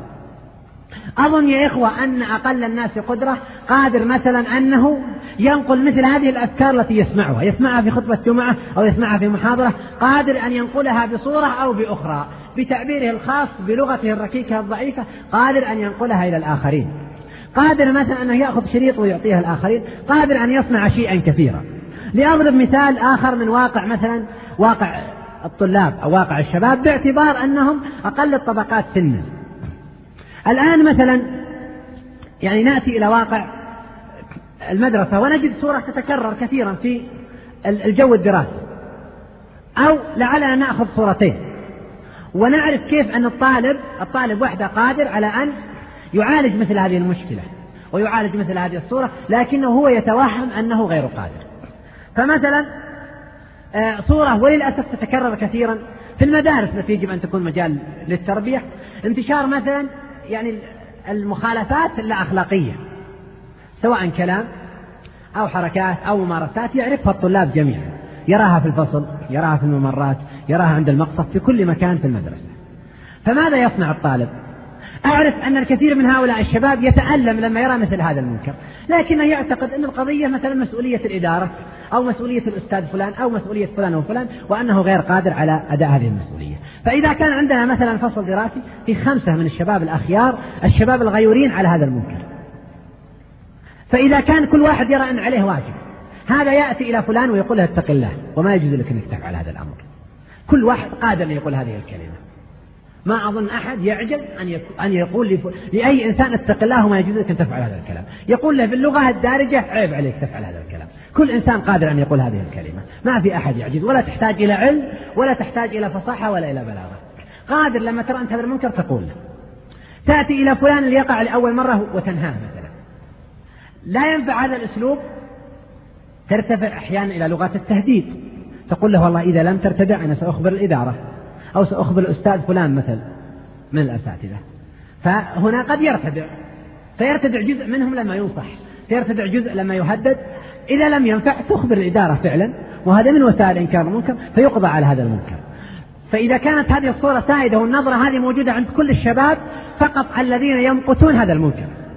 أظن يا إخوة أن أقل الناس قدرة قادر مثلا أنه ينقل مثل هذه الأذكار التي يسمعها في خطبة جمعة أو يسمعها في محاضرة، قادر أن ينقلها بصورة أو بأخرى بتعبيره الخاص بلغته الركيكة الضعيفة، قادر أن ينقلها إلى الآخرين، قادر مثلا أنه يأخذ شريط ويعطيها الآخرين، قادر أن يصنع شيئا كثيرا. لأضرب مثال آخر من واقع مثلا واقع الطلاب أو واقع الشباب باعتبار أنهم أقل الطبقات سنا. الآن مثلا يعني نأتي إلى واقع المدرسة ونجد صورة تتكرر كثيرا في الجو الدراسي، أو لعلنا نأخذ صورتين ونعرف كيف أن الطالب وحده قادر على أن يعالج مثل هذه المشكلة ويعالج مثل هذه الصورة، لكنه هو يتوهم أنه غير قادر. فمثلا صورة وللأسف تتكرر كثيرا في المدارس التي يجب أن تكون مجال للتربية، انتشار مثلا يعني المخالفات الأخلاقية، سواء كلام أو حركات أو ممارسات يعرفها الطلاب جميعا، يراها في الفصل، يراها في الممرات، يراها عند المقصف، في كل مكان في المدرسة. فماذا يصنع الطالب؟ أعرف أن الكثير من هؤلاء الشباب يتألم لما يرى مثل هذا المنكر، لكنه يعتقد أن القضية مثلا مسؤولية الإدارة أو مسؤولية الأستاذ فلان أو مسؤولية فلان وفلان، وأنه غير قادر على أداء هذه المسؤولية. فإذا كان عندنا مثلا فصل دراسي في 5 من الشباب الأخيار، الشباب الغيورين على هذا المنكر، فإذا كان كل واحد يرى أن عليه واجب، هذا يأتي إلى فلان ويقول له اتق الله وما يجوز لك أنك تفعل هذا الأمر، كل واحد قادر أن يقول هذه الكلمة. ما أظن أحد يعجز أن يقول لأي إنسان اتق الله وما يجوز لك أن تفعل هذا الكلام، يقول له باللغة الدارجة عيب عليك تفعل هذا الكلام. كل إنسان قادر أن يقول هذه الكلمة، ما في أحد يعجز، ولا تحتاج إلى علم ولا تحتاج إلى فصاحة ولا إلى بلاغة. قادر لما ترى أنت هذا المنكر تقول له. تأتي إلى فلان اللي يقع لأول مرة وتنهاه مثلا، لا ينفع هذا الأسلوب، ترتفع أحيانا إلى لغة التهديد، تقول له والله إذا لم ترتدع أنا سأخبر الإدارة أو سأخبر الأستاذ فلان مثل من الأساتذة. فهنا قد سيرتدع جزء منهم لما ينصح، سيرتدع جزء لما يهدد، إذا لم ينفع تخبر الإدارة فعلا، وهذا من وسائل إنكار المنكر، فيقضى على هذا المنكر. فإذا كانت هذه الصورة سائدة والنظرة هذه موجودة عند كل الشباب، فقط الذين يمقتون هذا المنكر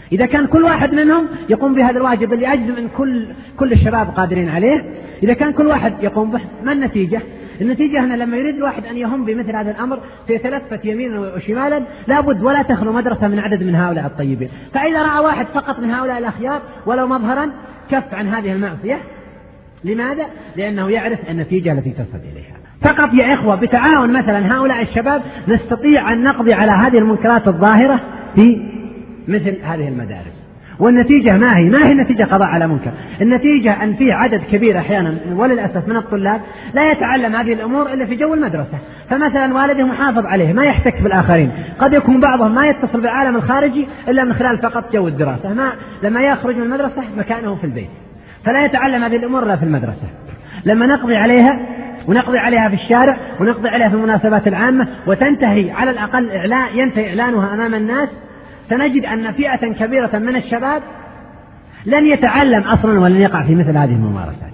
إذا كان كل واحد منهم يقوم بهذا الواجب اللي أجزم أن كل الشباب قادرين عليه، إذا كان كل واحد يقوم به، ما النتيجة؟ النتيجة هنا لما يريد الواحد أن يهم بمثل هذا الأمر سيتلفت يمينا وشمالا، لابد ولا تخلو مدرسة من عدد من هؤلاء الطيبين. فإذا رأى واحد فقط من هؤلاء الأخيار ولو مظهرا كف عن هذه المعصية. لماذا؟ لأنه يعرف النتيجة التي تصل إليها. فقط يا إخوة بتعاون مثلا هؤلاء الشباب نستطيع أن نقضي على هذه المنكرات الظاهرة في مثل هذه المدارس. والنتيجة ما هي النتيجة قضاء على منكر؟ النتيجة أن فيه عدد كبير أحيانا وللأسف من الطلاب لا يتعلم هذه الأمور إلا في جو المدرسة. فمثلا والده محافظ عليه، ما يحتك بالآخرين، قد يكون بعضهم ما يتصل بالعالم الخارجي إلا من خلال فقط جو الدراسة، لما يخرج من المدرسة مكانه في البيت، فلا يتعلم هذه الأمور إلا في المدرسة. لما نقضي عليها ونقضي عليها في الشارع ونقضي عليها في المناسبات العامة وتنتهي على الأقل ينتهي إعلانها أمام الناس، سنجد أن فئة كبيرة من الشباب لن يتعلم أصلا ولن يقع في مثل هذه الممارسات.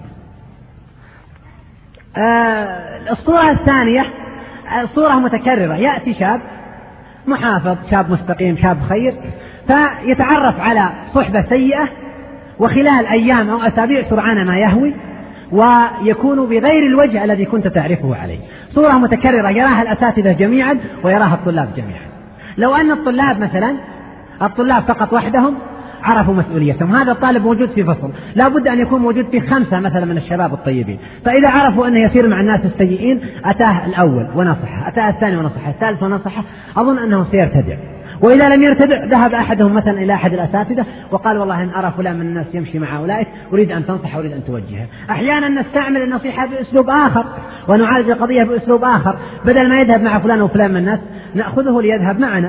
الصورة الثانية صورة متكررة، يأتي شاب محافظ، شاب مستقيم، شاب خير، فيتعرف على صحبة سيئة، وخلال أيام أو أسابيع سرعان ما يهوي ويكون بغير الوجه الذي كنت تعرفه عليه. صورة متكررة يراها الأساتذة جميعا ويراها الطلاب جميعا. لو أن الطلاب فقط وحدهم عرفوا مسؤوليتهم، هذا الطالب موجود في فصل، لا بد أن يكون موجود في 5 مثلا من الشباب الطيبين، فإذا عرفوا أنه يسير مع الناس السيئين أتاه الأول ونصحه، أتاه الثاني ونصحه، الثالث ونصحه، أظن أنه سيرتدع. وإذا لم يرتدع ذهب أحدهم مثلا إلى أحد الأساتذة وقال والله إن أرى فلان من الناس يمشي مع أولئك أريد أن تنصح، أريد أن توجهه. أحيانا نستعمل النصيحة بأسلوب آخر ونعالج القضية بأسلوب آخر، بدل ما يذهب مع فلان وفلان من الناس نأخذه ليذهب معنا.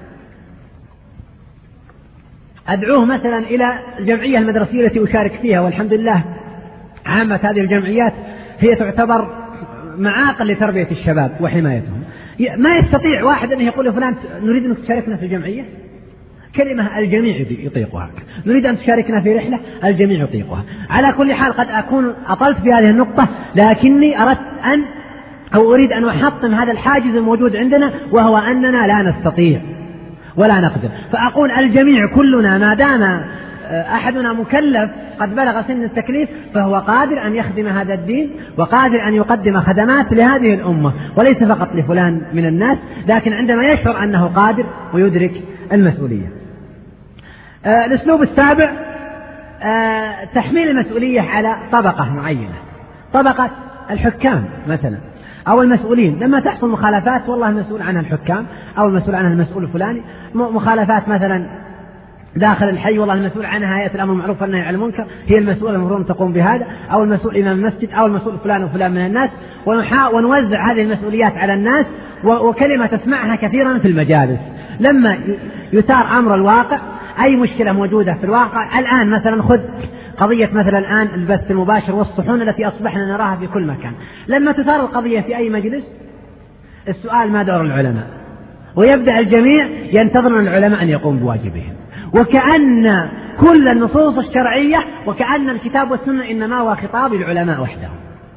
أدعوه مثلا إلى الجمعية المدرسية التي أشارك فيها، والحمد لله عامة هذه الجمعيات هي تعتبر معاقل لتربية الشباب وحمايتهم. ما يستطيع واحد أن يقول لفلان نريد أن تشاركنا في الجمعية، كلمة الجميع يطيقها. نريد أن تشاركنا في رحلة، الجميع يطيقها. على كل حال قد أكون أطلت في هذه النقطة، لكني أردت أريد أن أحطم هذا الحاجز الموجود عندنا، وهو أننا لا نستطيع ولا نقدر. فأقول الجميع كلنا ما دام أحدنا مكلف قد بلغ سن التكليف فهو قادر أن يخدم هذا الدين وقادر أن يقدم خدمات لهذه الأمة، وليس فقط لفلان من الناس، لكن عندما يشعر أنه قادر ويدرك المسؤولية. الأسلوب السابع تحميل المسؤولية على طبقة معينة، طبقة الحكام مثلا أو المسؤولين. لما تحصل مخالفات والله المسؤول عنها الحكام أو المسؤول عنها المسؤول الفلاني، مخالفات مثلا داخل الحي والله المسؤول عنها هيئة الأمر بالمعروف والنهي عن المنكر، هي المسؤولة المفروض تقوم بهذا، أو المسؤول إمام المسجد أو المسؤول فلان وفلان من الناس، ونوزع هذه المسؤوليات على الناس. وكلمة تسمعها كثيرا في المجالس لما يثار أمر الواقع، أي مشكلة موجودة في الواقع الآن، مثلا خذ قضية مثلا الآن البث المباشر والصحون التي أصبحنا نراها في كل مكان. لما تثار القضية في أي مجلس السؤال ما دور العلماء، ويبدأ الجميع ينتظر العلماء أن يقوم بواجبهم، وكأن كل النصوص الشرعية وكأن الكتاب والسنة إنما هو خطاب العلماء وحدهم.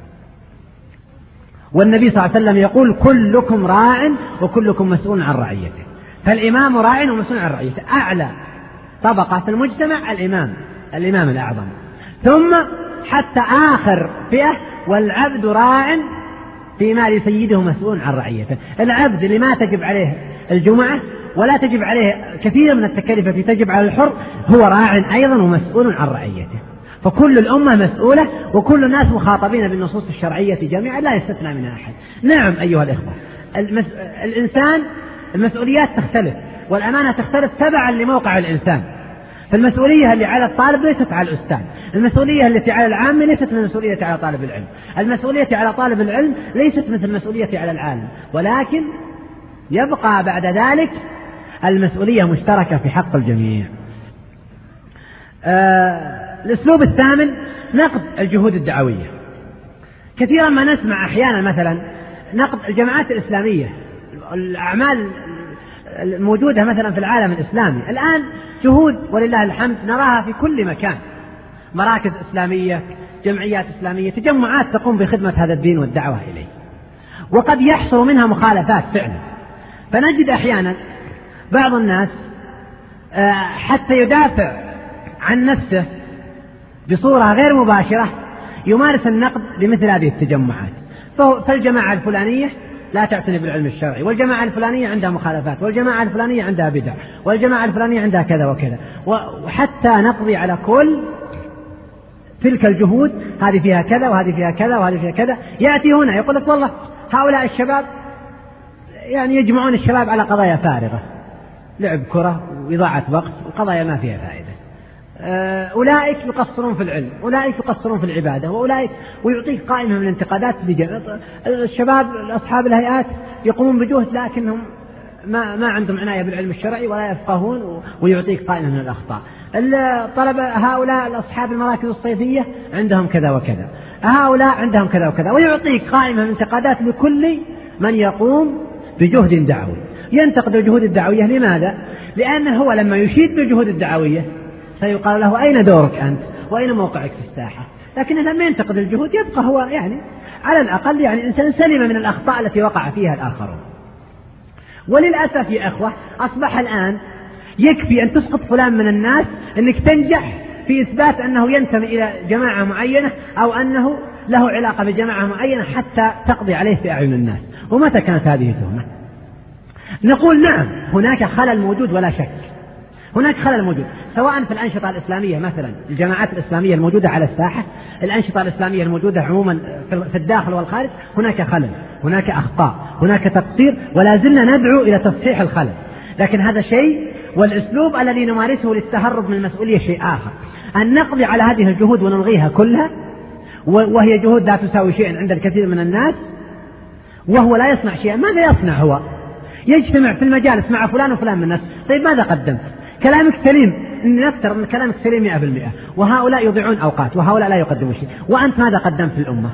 والنبي صلى الله عليه وسلم يقول كلكم راع وكلكم مسؤول عن رعيته، فالإمام راع ومسؤول عن رعيته. أعلى طبقة في المجتمع الإمام الأعظم، ثم حتى آخر فئة والعبد راع في مال سيده مسؤول عن رعيته. العبد اللي ما تجب عليه الجمعة ولا تجب عليه كثير من التكاليف التي تجب على الحر هو راع أيضا ومسؤول عن رعيته. فكل الأمة مسؤولة وكل الناس مخاطبين بالنصوص الشرعية جميعا لا يستثنى منها أحد. نعم أيها الإخوة، الإنسان المسؤوليات تختلف والأمانة تختلف تبعا لموقع الإنسان. فالمسؤولية اللي على الطالب ليست على الأستاذ، المسؤولية التي على العام ليست من المسؤولية على طالب العلم، المسؤولية على طالب العلم ليست مثل المسؤولية على العالم، ولكن يبقى بعد ذلك المسؤولية مشتركة في حق الجميع. الأسلوب الثامن نقد الجهود الدعوية. كثيرا ما نسمع أحيانا مثلا نقد الجماعات الإسلامية، الأعمال الموجودة مثلا في العالم الإسلامي الآن جهود ولله الحمد نراها في كل مكان، مراكز إسلامية، جمعيات إسلامية، تجمعات تقوم بخدمة هذا الدين والدعوة إليه، وقد يحصل منها مخالفات فعلا. فنجد أحيانا بعض الناس حتى يدافع عن نفسه بصورة غير مباشرة يمارس النقد لمثل هذه التجمعات. فالجماعة الفلانية لا تعتني بالعلم الشرعي، والجماعة الفلانية عندها مخالفات، والجماعة الفلانية عندها بدع، والجماعة الفلانية عندها كذا وكذا، وحتى نقضي على كل تلك الجهود، هذه فيها كذا وهذه فيها كذا وهذه فيها كذا. يأتي هنا يقول لك والله هؤلاء الشباب يعني يجمعون الشباب على قضايا فارغة، لعب كرة وإضاعة وقت وقضايا ما فيها فائدة. أولئك يقصرون في العلم، أولئك يقصرون في العبادة، وأولئك، ويعطيك قائمة من الانتقادات. الشباب أصحاب الهيئات يقومون بجهد لكنهم ما عندهم عناية بالعلم الشرعي ولا يفقهون، ويعطيك قائمة من الأخطاء. الطلبة هؤلاء أصحاب المراكز الصيفية عندهم كذا وكذا، هؤلاء عندهم كذا وكذا، ويعطيك قائمة من انتقادات لكل من يقوم بجهد دعوي. ينتقد الجهود الدعوية لماذا؟ لأنه هو لما يشيد بالجهود الدعوية سيقال له أين دورك أنت وأين موقعك في الساحة. لكن لما ينتقد الجهود يبقى هو يعني على الأقل يعني إنسان سلم من الأخطاء التي وقع فيها الآخرون. وللأسف يا أخوة أصبح الآن يكفي أن تسقط فلان من الناس أنك تنجح في إثبات أنه ينتمي إلى جماعة معينة أو أنه له علاقة بجماعة معينة حتى تقضي عليه في أعين الناس. ومتى كانت هذه تهمة؟ نقول نعم هناك خلل موجود ولا شك، هناك خلل موجود سواء في الأنشطة الإسلامية، مثلا الجماعات الإسلامية الموجودة على الساحة، الأنشطة الإسلامية الموجودة عموما في الداخل والخارج، هناك خلل، هناك أخطاء، هناك تقصير، ولا زلنا ندعو إلى تصحيح الخلل. لكن هذا شيء، والأسلوب الذي نمارسه للتهرب من المسؤولية شيء آخر. أن نقضي على هذه الجهود ونلغيها كلها، وهي جهود لا تساوي شيئا عند الكثير من الناس، وهو لا يصنع شيئا. ماذا يصنع هو؟ يجتمع في المجالس مع فلان وفلان من الناس. طيب ماذا قدمت؟ كلامك سليم، نفترض أن كلامك سليم 100%، وهؤلاء يضيعون أوقات وهؤلاء لا يقدمون شيء، وأنت ماذا قدمت في الأمة؟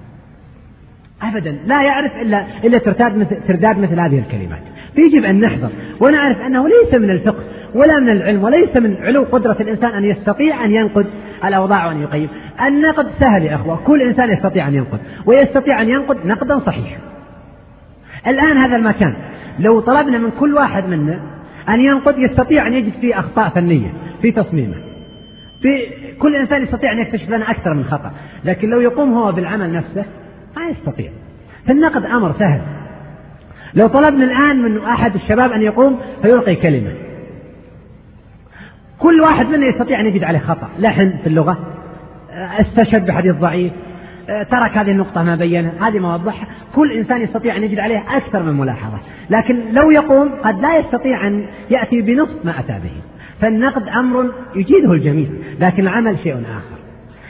أبدا، لا يعرف إلا ترداد مثل هذه الكلمات. فيجب أن نحذر ونعرف أنه ليس من الفقه ولا من العلم وليس من علو قدرة الإنسان أن يستطيع أن ينقد الأوضاع وأن يقيم. النقد سهل يا أخوة، كل إنسان يستطيع أن ينقد، ويستطيع أن ينقد نقدا صحيحا. الآن هذا المكان لو طلبنا من كل واحد منا أن ينقد، يستطيع أن يجد فيه أخطاء فنية في تصميمه، في كل إنسان يستطيع أن يكتشف لنا أكثر من خطأ. لكن لو يقوم هو بالعمل نفسه ما يستطيع. فالنقد أمر سهل. لو طلبنا الآن من أحد الشباب أن يقوم فيلقي كلمة، كل واحد منا يستطيع أن يجد عليه خطأ، لحن في اللغة، استشهد بحديث ضعيف، ترك هذه النقطة ما بينها، هذه ما وضحها. كل إنسان يستطيع أن يجد عليه أكثر من ملاحظة. لكن لو يقوم قد لا يستطيع أن يأتي بنصف ما أتى به. فالنقد أمر يجيده الجميع، لكن العمل شيء آخر.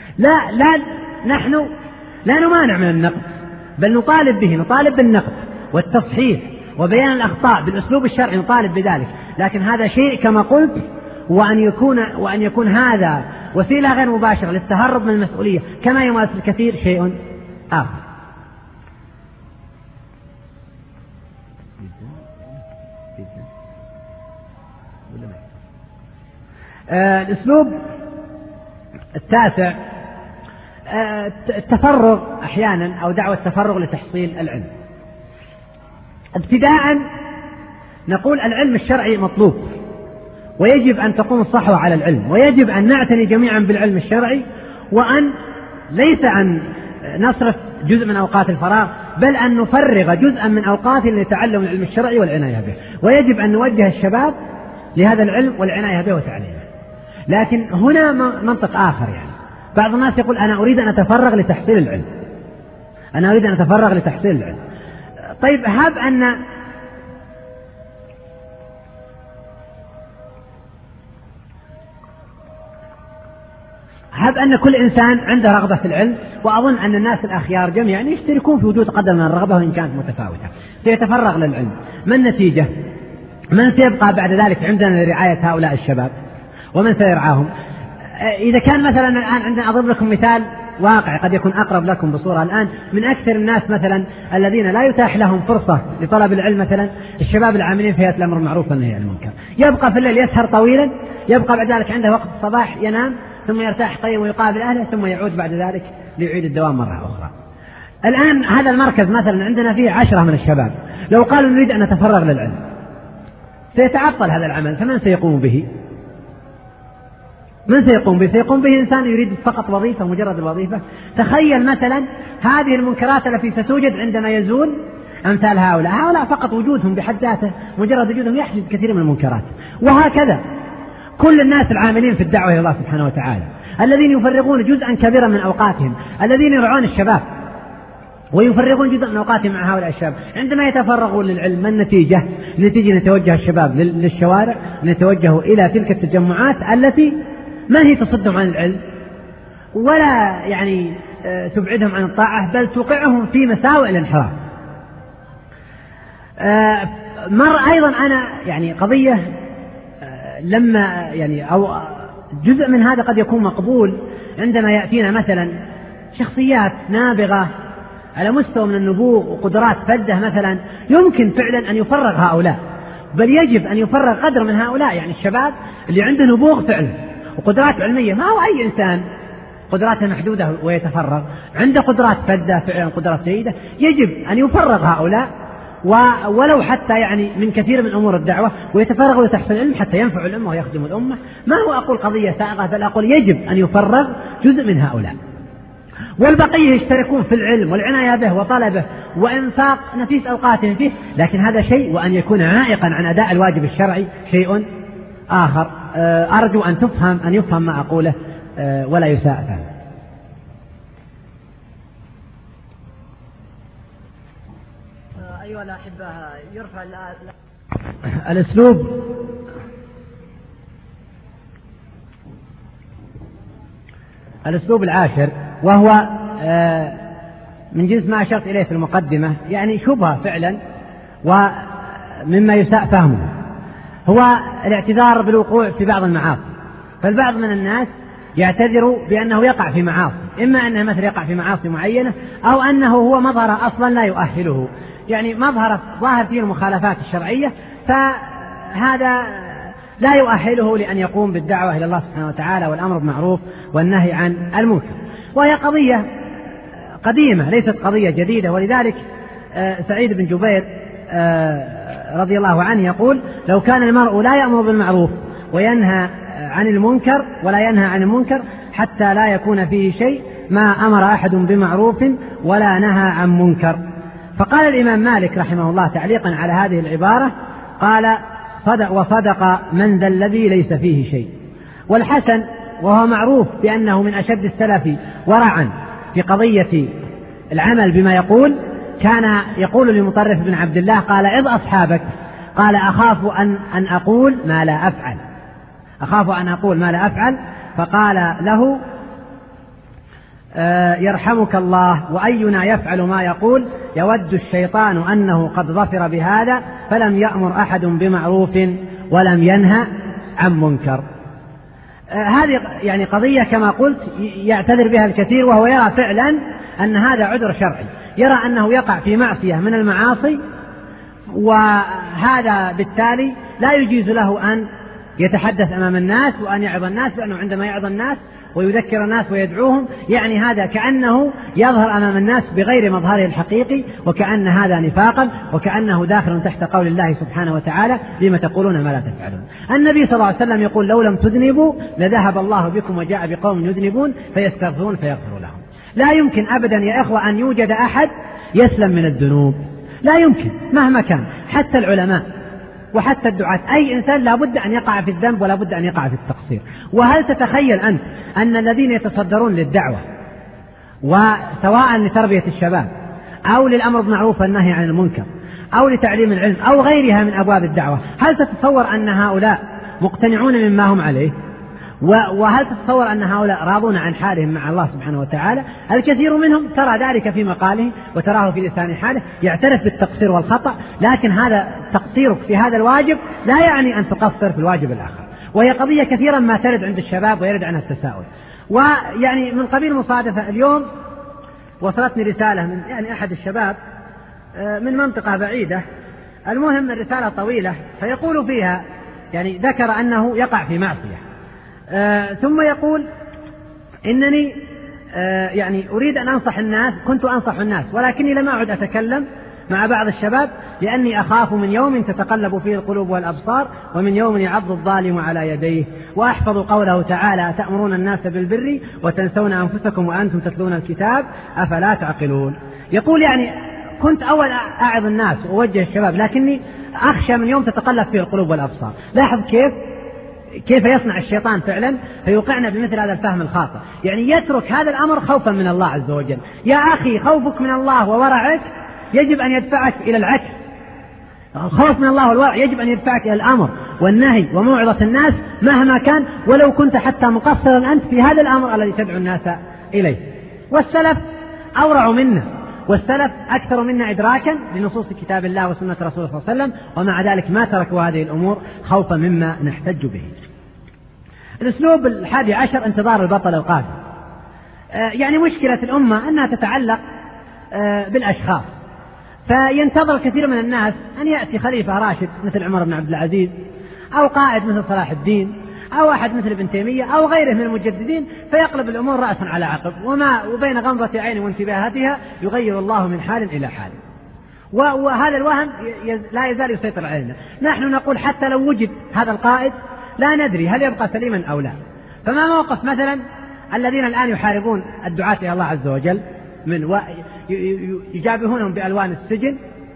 نحن لا نمانع من النقد، بل نطالب به، نطالب بالنقد والتصحيح وبيان الأخطاء بالأسلوب الشرعي، نطالب بذلك. لكن هذا شيء كما قلت، وأن يكون هذا وسيلة غير مباشرة للتهرب من المسؤولية كما يمارس الكثير شيء آخر. الأسلوب التاسع التفرغ أحيانا، أو دعوة التفرغ لتحصيل العلم. ابتداء نقول العلم الشرعي مطلوب، ويجب أن تقوم الصحوة على العلم، ويجب أن نعتني جميعا بالعلم الشرعي، وأن ليس أن نصرف جزء من أوقات الفراغ، بل أن نفرغ جزءا من أوقاتنا لتعلم العلم الشرعي والعناية به. ويجب أن نوجه الشباب لهذا العلم والعناية به وتعليمه. لكن هنا منطق آخر، يعني بعض الناس يقول أنا أريد أن أتفرغ لتحصيل العلم، أنا أريد أن أتفرغ لتحصيل العلم. طيب هب أن كل إنسان عنده رغبة في العلم، وأظن أن الناس الأخيار جميعا يشتركون في وجود قدر من الرغبة وإن كانت متفاوتة، سيتفرغ للعلم. ما النتيجة؟ من سيبقى بعد ذلك عندنا لرعاية هؤلاء الشباب؟ ومن سيرعاهم؟ إذا كان مثلا الآن عندنا، أضرب لكم مثال واقع قد يكون أقرب لكم بصورة. الآن من أكثر الناس مثلا الذين لا يتاح لهم فرصة لطلب العلم، مثلا الشباب العاملين في هيئة الأمر بالمعروف والنهي عن المنكر، يبقى في الليل يسهر طويلا، يبقى بعد ذلك عنده وقت الصباح ينام، ثم يرتاح قليلا ويقابل أهله، ثم يعود بعد ذلك ليعيد الدوام مرة أخرى. الآن هذا المركز مثلا عندنا فيه 10 من الشباب، لو قالوا نريد أن نتفرغ للعلم سيتعطل هذا العمل، فمن سيقوم به؟ من سيقوم به؟ سيقوم به إنسان يريد فقط وظيفة، مجرد الوظيفة. تخيل مثلا هذه المنكرات التي ستوجد عندما يزول أمثال هؤلاء فقط وجودهم بحد ذاته، مجرد وجودهم يحدث كثير من المنكرات. وهكذا كل الناس العاملين في الدعوة إلى الله سبحانه وتعالى، الذين يفرغون جزءا كبيرا من أوقاتهم، الذين يرعون الشباب ويفرغون جزء من أوقاتهم مع هؤلاء الشباب، عندما يتفرغون للعلم ما النتيجة؟ النتيجة نتوجه الشباب للشوارع، نتوجه إلى تلك التجمعات التي ما هي تصدهم عن العلم ولا يعني تبعدهم عن الطاعة، بل توقعهم في مساوئ الانحراف. أيضا أنا يعني قضية لما يعني أو جزء من هذا قد يكون مقبول عندما يأتينا مثلا شخصيات نابغة على مستوى من النبوغ وقدرات فذة مثلا، يمكن فعلا أن يفرغ هؤلاء، بل يجب أن يفرغ قدر من هؤلاء، يعني الشباب اللي عنده نبوغ فعلا وقدرات علمية، ما هو أي إنسان قدراته محدودة ويتفرغ، عنده قدرات فذة فعلا، قدرات جيدة، يجب أن يفرغ هؤلاء ولو حتى يعني من كثير من أمور الدعوة، ويتفرغوا لتحصيل العلم حتى ينفع الأمة ويخدم الأمة. ما هو أقول قضية سائغة، بل أقول يجب أن يفرغ جزء من هؤلاء، والبقية يشتركون في العلم والعناية به وطلبه وإنفاق نفيس أوقاتهم فيه، لكن هذا شيء، وأن يكون عائقا عن أداء الواجب الشرعي شيء آخر. أرجو أن يفهم ما أقوله ولا يساء فهم. أيها الأحبة، يرفع الأسلوب العاشر، وهو من جنس ما أشرت إليه في المقدمة، يعني شبهة فعلا ومما يساء فهمه، هو الاعتذار بالوقوع في بعض المعاصي. فالبعض من الناس يعتذر بأنه يقع في معاصي، إما أنه مثل يقع في معاصي معينة، أو أنه هو مظهر أصلا لا يؤهله، يعني ظاهر فيه المخالفات الشرعية، فهذا لا يؤهله لأن يقوم بالدعوة إلى الله سبحانه وتعالى والأمر بالمعروف والنهي عن المنكر. وهي قضية قديمة ليست قضية جديدة، ولذلك سعيد بن جبير رضي الله عنه يقول: لو كان المرء لا يأمر بالمعروف وينهى عن المنكر ولا ينهى عن المنكر حتى لا يكون فيه شيء ما أمر أحد بمعروف ولا نهى عن منكر. فقال الإمام مالك رحمه الله تعليقا على هذه العبارة، قال: وصدق من ذا الذي ليس فيه شيء. والحسن وهو معروف بأنه من أشد السلف ورعا في قضية العمل بما يقول، كان يقول لمطرف بن عبد الله: قال: عظ أصحابك. قال: أخاف أن أقول ما لا أفعل، أخاف أن أقول ما لا أفعل. فقال له: يرحمك الله، وأينا يفعل ما يقول؟ يود الشيطان أنه قد ظفر بهذا فلم يأمر أحد بمعروف ولم ينهى عن منكر. هذه يعني قضية كما قلت يعتذر بها الكثير، وهو يرى فعلا أن هذا عذر شرعي، يرى أنه يقع في معصية من المعاصي، وهذا بالتالي لا يجيز له أن يتحدث أمام الناس وأن يعظ الناس، لأنه عندما يعظ الناس ويذكر الناس ويدعوهم يعني هذا كأنه يظهر أمام الناس بغير مظهره الحقيقي، وكأن هذا نفاقا، وكأنه داخل تحت قول الله سبحانه وتعالى: لما تقولون ما لا تفعلون. النبي صلى الله عليه وسلم يقول: لو لم تذنبوا لذهب الله بكم وجاء بقوم يذنبون فيستغفرون فيغفر لهم. لا يمكن أبدا يا إخوة أن يوجد أحد يسلم من الذنوب، لا يمكن مهما كان، حتى العلماء وحتى الدعاة، أي إنسان لا بد أن يقع في الذنب ولا بد أن يقع في التقصير. وهل تتخيل أنت أن الذين يتصدرون للدعوة وسواء لتربية الشباب أو للأمر بالمعروف والنهي عن المنكر أو لتعليم العلم أو غيرها من أبواب الدعوة، هل تتصور أن هؤلاء مقتنعون مما هم عليه؟ وهل تتصور أن هؤلاء راضون عن حالهم مع الله سبحانه وتعالى؟ الكثير منهم ترى ذلك في مقاله وتراه في لسان حاله، يعترف بالتقصير والخطأ، لكن هذا تقصيرك في هذا الواجب لا يعني أن تقصر في الواجب الآخر. وهي قضية كثيرا ما ترد عند الشباب ويرد عنها التساؤل. ويعني من قبيل مصادفة اليوم وصلتني رسالة من يعني أحد الشباب من منطقة بعيدة، المهم الرسالة طويلة، فيقول فيها يعني ذكر أنه يقع في معصية، ثم يقول: إنني يعني أريد أن أنصح الناس، كنت أنصح الناس ولكني لم أعد أتكلم مع بعض الشباب لأني أخاف من يوم تتقلب فيه القلوب والأبصار ومن يوم يعض الظالم على يديه. وأحفظ قوله تعالى تأمرون الناس بالبر وتنسون أنفسكم وأنتم تتلون الكتاب أفلا تعقلون. يقول يعني كنت أول أعظ الناس وأوجه الشباب لكني أخشى من يوم تتقلب فيه القلوب والأبصار. لاحظ كيف يصنع الشيطان فعلا فيوقعنا بمثل هذا الفهم الخاطئ، يعني يترك هذا الأمر خوفا من الله عز وجل. يا أخي خوفك من الله وورعك يجب أن يدفعك إلى العكس. الخوف من الله والورع يجب أن يدفعك إلى الأمر والنهي وموعظة الناس مهما كان، ولو كنت حتى مقصرا أنت في هذا الأمر الذي تدعو الناس إليه. والسلف أورع منا، والسلف أكثر منا إدراكا لنصوص كتاب الله وسنة رسوله صلى الله عليه وسلم، ومع ذلك ما تركوا هذه الأمور خوفا مما نحتج به. الأسلوب 11 انتظار البطل القادم. يعني مشكلة الأمة أنها تتعلق بالأشخاص، فينتظر كثير من الناس أن يأتي خليفة راشد مثل عمر بن عبد العزيز، أو قائد مثل صلاح الدين، أو أحد مثل ابن تيمية، أو غيره من المجددين، فيقلب الأمور رأسا على عقب، وبين غمضة عين وانتباهاتها يغير الله من حال إلى حال. وهذا الوهم لا يزال يسيطر علينا. نحن نقول حتى لو وجد هذا القائد لا ندري هل يبقى سليما أو لا. فما موقف مثلا الذين الآن يحاربون الدعاة إلى الله عز وجل من يجابهونهم بألوان السجن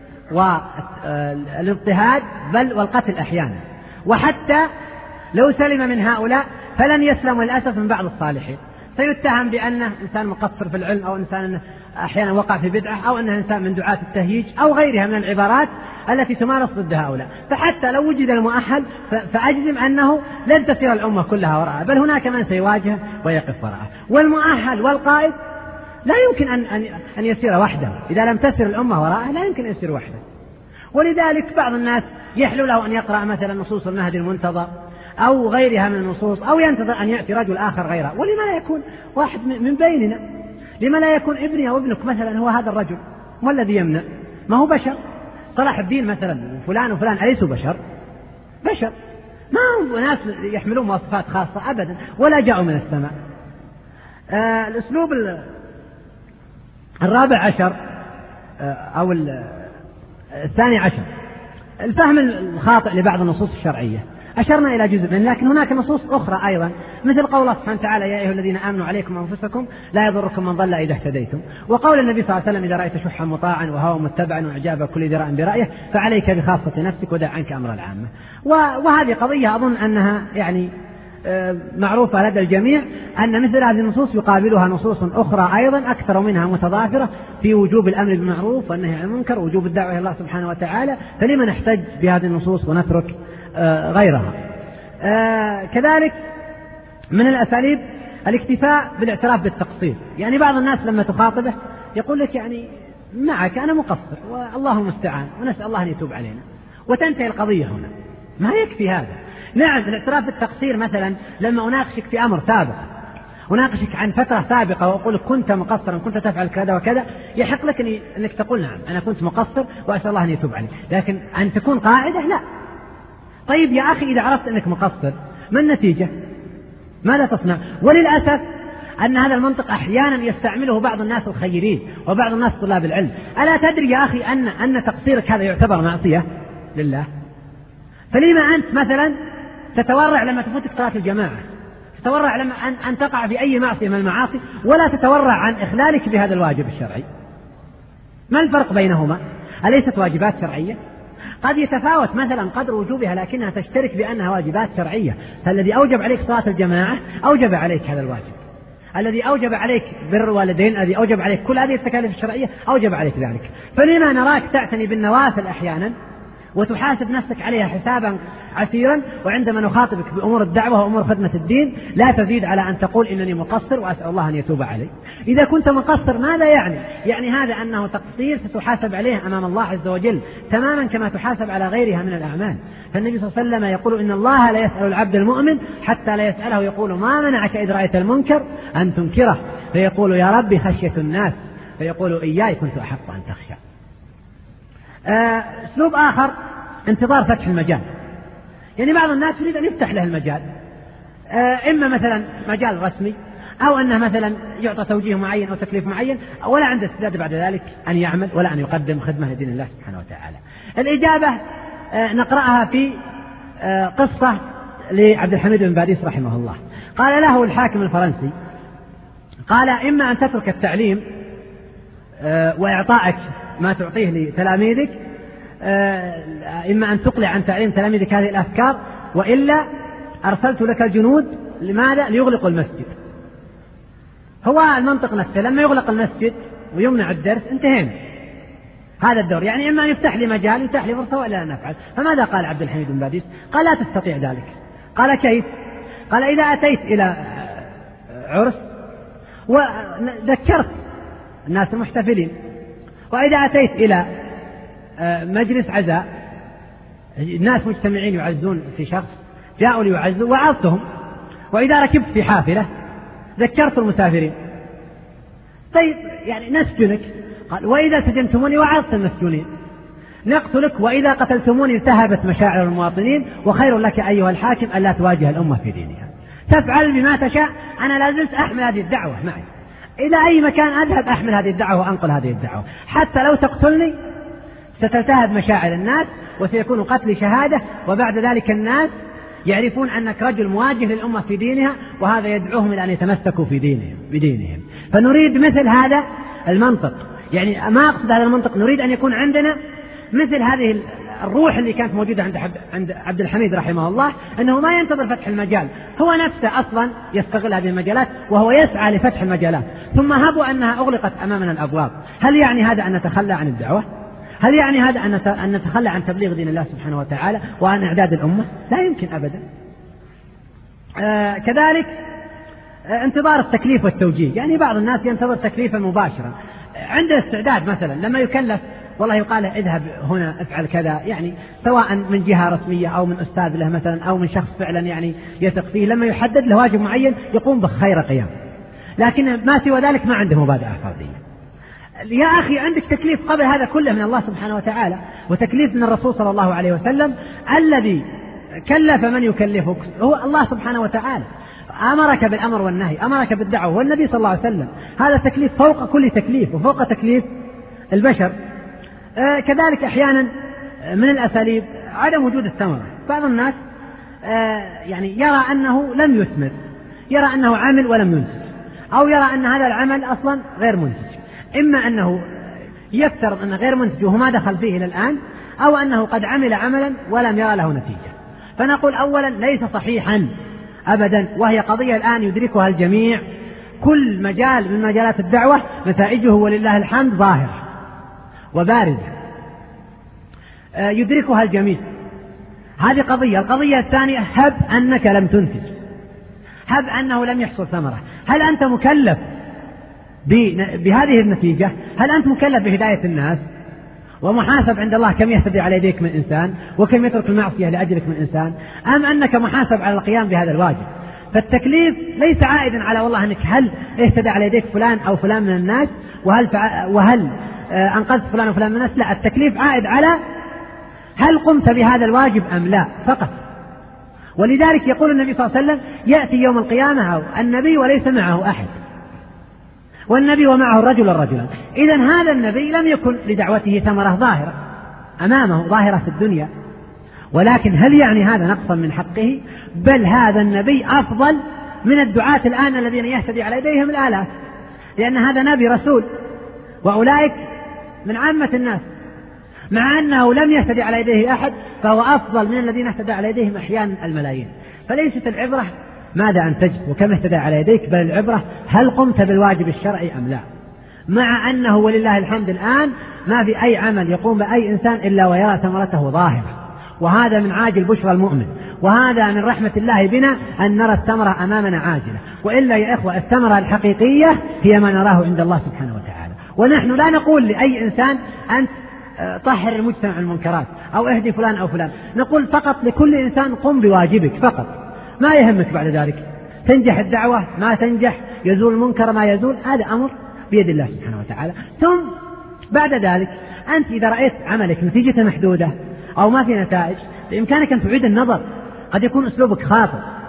والاضطهاد بل والقتل أحيانا. وحتى لو سلم من هؤلاء فلن يسلم للأسف من بعض الصالحين، سيتهم بأنه إنسان مقصر في العلم، أو إنسان أحيانا وقع في بدعة، أو أنه إنسان من دعاة التهييج، أو غيرها من العبارات التي تمارس ضد هؤلاء. فحتى لو وجد المؤهل فأجزم أنه لن تسير الأمة كلها وراءه، بل هناك من سيواجه ويقف وراءه. والمؤهل والقائد لا يمكن أن يسير وحده، إذا لم تسير الأمة وراءه لا يمكن أن يسير وحده. ولذلك بعض الناس يحلو له أن يقرأ مثلا نصوص المهدي المنتظر أو غيرها من النصوص، أو ينتظر أن يأتي رجل آخر غيره. ولما لا يكون واحد من بيننا؟ لما لا يكون ابني أو ابنك مثلا هو هذا الرجل؟ ما الذي يمنع؟ ما هو بشر؟ صلاح الدين مثلا وفلان وفلان أليسوا بشر؟ ما هم ناس يحملون مواصفات خاصة أبدا ولا جاءوا من السماء. الأسلوب 14 أو 12 الفهم الخاطئ لبعض النصوص الشرعية. أشرنا إلى جزء منه، لكن هناك نصوص أخرى أيضا مثل قول الله سبحانه وتعالى يا أيها الذين آمنوا عليكم أنفسكم لا يضركم من ضل إذا اهتديتم، وقول النبي صلى الله عليه وسلم إذا رأيت شحا مطاعا وهوى متبعا وإعجاب كل ذي رأي برأيه فعليك بخاصة نفسك ودع عنك أمر العامة. وهذه قضية أظن أنها يعني معروفة لدى الجميع، أن مثل هذه النصوص يقابلها نصوص أخرى أيضا أكثر منها متضافرة في وجوب الأمر بالمعروف والنهي عن المنكر ووجوب الدعوة إلى الله سبحانه وتعالى، فلما نحتج بهذه النصوص ونترك غيرها. كذلك من الأساليب الاكتفاء بالاعتراف بالتقصير. يعني بعض الناس لما تخاطبه يقول لك يعني معك أنا مقصر والله المستعان ونسأل الله أن يتوب علينا، وتنتهي القضية هنا. ما يكفي هذا. نعم الاعتراف بالتقصير مثلا لما أناقشك في أمر سابق، أناقشك عن فترة سابقة وأقول كنت مقصرا كنت تفعل كذا وكذا، يحق لك أنك تقول نعم أنا كنت مقصر وأسأل الله أن يتوب علي، لكن أن تكون قاعدة لا. طيب يا أخي إذا عرفت أنك مقصر ما النتيجة؟ ماذا تصنع؟ وللأسف أن هذا المنطق أحيانا يستعمله بعض الناس الخيرين وبعض الناس طلاب العلم. ألا تدري يا أخي أن تقصيرك هذا يعتبر معصية لله؟ فلما أنت مثلا تتورع لما تفوتك صلاة الجماعة، تتورع لما أن تقع في أي معصية من المعاصي، ولا تتورع عن إخلالك بهذا الواجب الشرعي؟ ما الفرق بينهما؟ أليست واجبات شرعية؟ قد يتفاوت مثلا قدر وجوبها لكنها تشترك بأنها واجبات شرعية. فالذي أوجب عليك صلاة الجماعة أوجب عليك هذا الواجب، الذي أوجب عليك بر الوالدين، الذي أوجب عليك كل هذه التكاليف الشرعية أوجب عليك ذلك. فلما نراك تعتني بالنوافل أحيانا وتحاسب نفسك عليها حسابا عسيرا، وعندما نخاطبك بأمور الدعوة وأمور خدمة الدين لا تزيد على أن تقول إنني مقصر وأسأل الله أن يتوب علي. إذا كنت مقصر ماذا يعني؟ يعني هذا أنه تقصير ستحاسب عليه أمام الله عز وجل تماما كما تحاسب على غيرها من الأعمال. فالنبي صلى الله عليه وسلم يقول إن الله لا يسأل العبد المؤمن حتى لا يسأله يقول ما منعك إذ رأيت المنكر أن تنكره، فيقول يا ربي خشية الناس، فيقول إياي كنت أحق أن تخشى. أسلوب آخر انتظار فتح المجال. يعني بعض الناس يريد أن يفتح له المجال، إما مثلا مجال رسمي أو أنه مثلا يعطى توجيه معين أو تكليف معين، ولا عنده استعداد بعد ذلك أن يعمل ولا أن يقدم خدمة لدين الله سبحانه وتعالى. الإجابة نقرأها في قصة لعبد الحميد بن باديس رحمه الله. قال له الحاكم الفرنسي، قال: إما أن تترك التعليم وإعطائك ما تعطيه لتلاميذك، إما أن تقلع عن تعليم تلاميذك هذه الأفكار، وإلا أرسلت لك الجنود. لماذا؟ ليغلقوا المسجد. هو المنطق نفسه لما يغلق المسجد ويمنع الدرس انتهينا هذا الدور، يعني إما أن يفتح لي مجال يفتح لي فرصة وإلا نفعل. فماذا قال عبد الحميد بن باديس؟ قال: لا تستطيع ذلك. قال: كيف؟ قال: إذا أتيت إلى عرس وذكرت الناس المحتفلين، وإذا أتيت إلى مجلس عزاء الناس مجتمعين يعزون في شخص جاءوا ليعزوا وعظتهم، وإذا ركبت في حافلة ذكرت المسافرين. طيب يعني نسجنك. قال: وإذا سجنتموني وعظت المسجونين نقتلك، وإذا قتلتموني التهبت مشاعر المواطنين، وخير لك أيها الحاكم ألا تواجه الأمة في دينها. تفعل بما تشاء، أنا لازلت أحمل هذه الدعوة معي إلى أي مكان أذهب، أحمل هذه الدعوة وأنقل هذه الدعوة، حتى لو تقتلني ستلتهب مشاعر الناس وسيكون قتلي شهادة، وبعد ذلك الناس يعرفون أنك رجل مواجه للأمة في دينها، وهذا يدعوهم إلى أن يتمسكوا في بدينهم. فنريد مثل هذا المنطق، يعني ما أقصد هذا المنطق، نريد أن يكون عندنا مثل هذه الروح اللي كانت موجودة عند عبد الحميد رحمه الله، أنه ما ينتظر فتح المجال، هو نفسه أصلا يستغل هذه المجالات وهو يسعى لفتح المجالات، ثم هبوا أنها أغلقت أمامنا الأبواب. هل يعني هذا أن نتخلى عن الدعوة؟ هل يعني هذا أن نتخلى عن تبليغ دين الله سبحانه وتعالى وعن إعداد الأمة؟ لا يمكن أبدا. كذلك انتظار التكليف والتوجيه، يعني بعض الناس ينتظر تكليفا مباشرا، عنده استعداد مثلا لما يكلف والله يقال اذهب هنا افعل كذا، يعني سواء من جهة رسمية أو من أستاذ له مثلا أو من شخص فعلا يعني يثق فيه، لما يحدد له واجب معين يقوم بخير قيام، لكن ما سوى ذلك ما عنده مبادئة فردية. يا أخي عندك تكليف قبل هذا كله من الله سبحانه وتعالى، وتكليف من الرسول صلى الله عليه وسلم، الذي كلف من يكلفك هو الله سبحانه وتعالى، أمرك بالأمر والنهي، أمرك بالدعوة، والنبي صلى الله عليه وسلم. هذا تكليف فوق كل تكليف وفوق تكليف البشر. كذلك أحيانا من الأساليب عدم وجود الثمرة. بعض الناس يعني يرى أنه لم يثمر، يرى أنه عمل ولم ينتج، أو يرى أن هذا العمل أصلا غير منتج، إما أنه يفترض أنه غير منتج وهو ما دخل فيه إلى الآن، أو أنه قد عمل عملا ولم يرى له نتيجة. فنقول أولا ليس صحيحا أبدا، وهي قضية الآن يدركها الجميع، كل مجال من مجالات الدعوة نتائجه ولله الحمد ظاهرة وبارزة يدركها الجميع. هذه قضية. القضية الثانية، هب أنك لم تنتج، هب أنه لم يحصل ثمرة، هل أنت مكلف بهذه النتيجة؟ هل أنت مكلف بهداية الناس ومحاسب عند الله كم يهتدي على يديك من إنسان وكم يترك المعصية لأجلك من إنسان، أم أنك محاسب على القيام بهذا الواجب؟ فالتكليف ليس عائدا على والله أنك هل اهتدى على يديك فلان أو فلان من الناس وهل أنقذت فلان وفلان من الناس، لا، التكليف عائد على هل قمت بهذا الواجب أم لا فقط. ولذلك يقول النبي صلى الله عليه وسلم: يأتي يوم القيامة النبي وليس معه أحد، والنبي ومعه الرجل. إذن هذا النبي لم يكن لدعوته ثمرة ظاهرة أمامه، ظاهرة في الدنيا، ولكن هل يعني هذا نقصا من حقه؟ بل هذا النبي أفضل من الدعاة الآن الذين يهتدي على يديهم الآلاف، لأن هذا نبي رسول، وأولئك من عامة الناس، مع أنه لم يهتدي على يديه أحد فهو أفضل من الذين اهتدى على يديهم أحيانا الملايين. فليست العبرة ماذا أنتجت وكم اهتدى على يديك، بل العبرة هل قمت بالواجب الشرعي أم لا. مع أنه ولله الحمد الآن ما في أي عمل يقوم بأي إنسان إلا ويرى ثمرته ظاهرة، وهذا من عاجل بشرى المؤمن، وهذا من رحمة الله بنا أن نرى الثمرة أمامنا عاجلة. وإلا يا إخوة الثمرة الحقيقية هي ما نراه عند الله سبحانه وتعالى. ونحن لا نقول لأي إنسان أنت طهر المجتمع المنكرات أو اهدي فلان أو فلان، نقول فقط لكل إنسان قم بواجبك فقط، ما يهمك بعد ذلك تنجح الدعوة ما تنجح، يزول المنكر ما يزول، هذا أمر بيد الله سبحانه وتعالى. ثم بعد ذلك أنت إذا رأيت عملك نتيجة محدودة أو ما في نتائج، بإمكانك أن تعيد النظر، قد يكون أسلوبك خاطئ،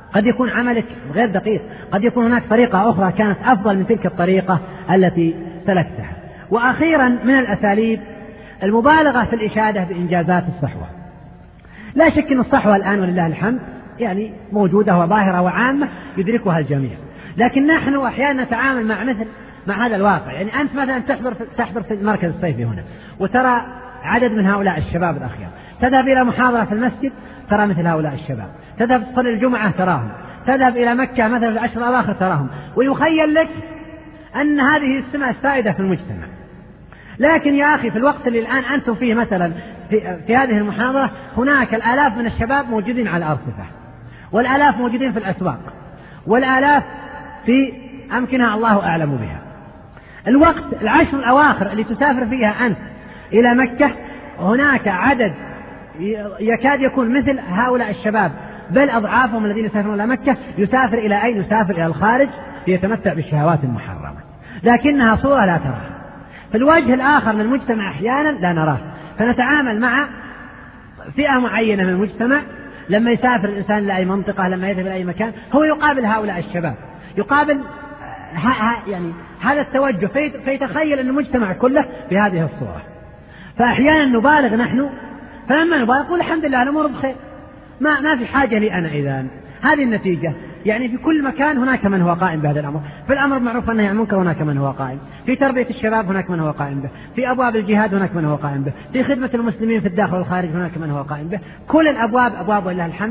قد يكون عملك غير دقيق، قد يكون هناك طريقة أخرى كانت أفضل من تلك الطريقة التي سلكتها. وأخيرا من الأساليب المبالغة في الإشادة بإنجازات الصحوة. لا شك أن الصحوة الآن ولله الحمد يعني موجودة وظاهرة وعامة يدركها الجميع، لكن نحن أحيانا نتعامل مع هذا الواقع. يعني أنت مثلا تحضر في المركز الصيفي هنا وترى عدد من هؤلاء الشباب الأخيار، تذهب إلى محاضرة في المسجد ترى مثل هؤلاء الشباب، تذهب تصلي الجمعة تراهم، تذهب إلى مكة مثلا في العشر الأواخر تراهم، ويخيل لك أن هذه السمة السائدة في المجتمع. لكن يا أخي في الوقت اللي الآن أنتم فيه مثلا في هذه المحاضرة هناك الآلاف من الشباب موجودين على الأرصفة، والآلاف موجودين في الأسواق، والآلاف في أمكنة الله أعلم بها. الوقت العشر الأواخر اللي تسافر فيها أنت إلى مكة هناك عدد يكاد يكون مثل هؤلاء الشباب، بل أضعافهم الذين يسافرون إلى مكة. يسافر إلى أين؟ يسافر إلى الخارج ليتمتع بالشهوات المحرمة، لكنها صورة لا تراها. في الوجه الآخر من المجتمع أحيانا لا نراه، فنتعامل مع فئة معينة من المجتمع. لما يسافر الإنسان إلى أي منطقة، لما يذهب إلى أي مكان، هو يقابل هؤلاء الشباب، يقابل يعني هذا التوجه، فيتخيل أن المجتمع كله بهذه الصورة. فأحيانا نبالغ نحن، فلما نبالغ نقول الحمد لله الأمور بخير، ما في حاجة لي أنا. إذن هذه النتيجة. يعني في كل مكان هناك من هو قائم بهذا الأمر، في الأمر معروف والنهي عن المنكر هناك من هو قائم، في تربية الشباب هناك من هو قائم به، في أبواب الجهاد هناك من هو قائم به، في خدمة المسلمين في الداخل والخارج هناك من هو قائم به. كل الأبواب أبواب ولله الحمد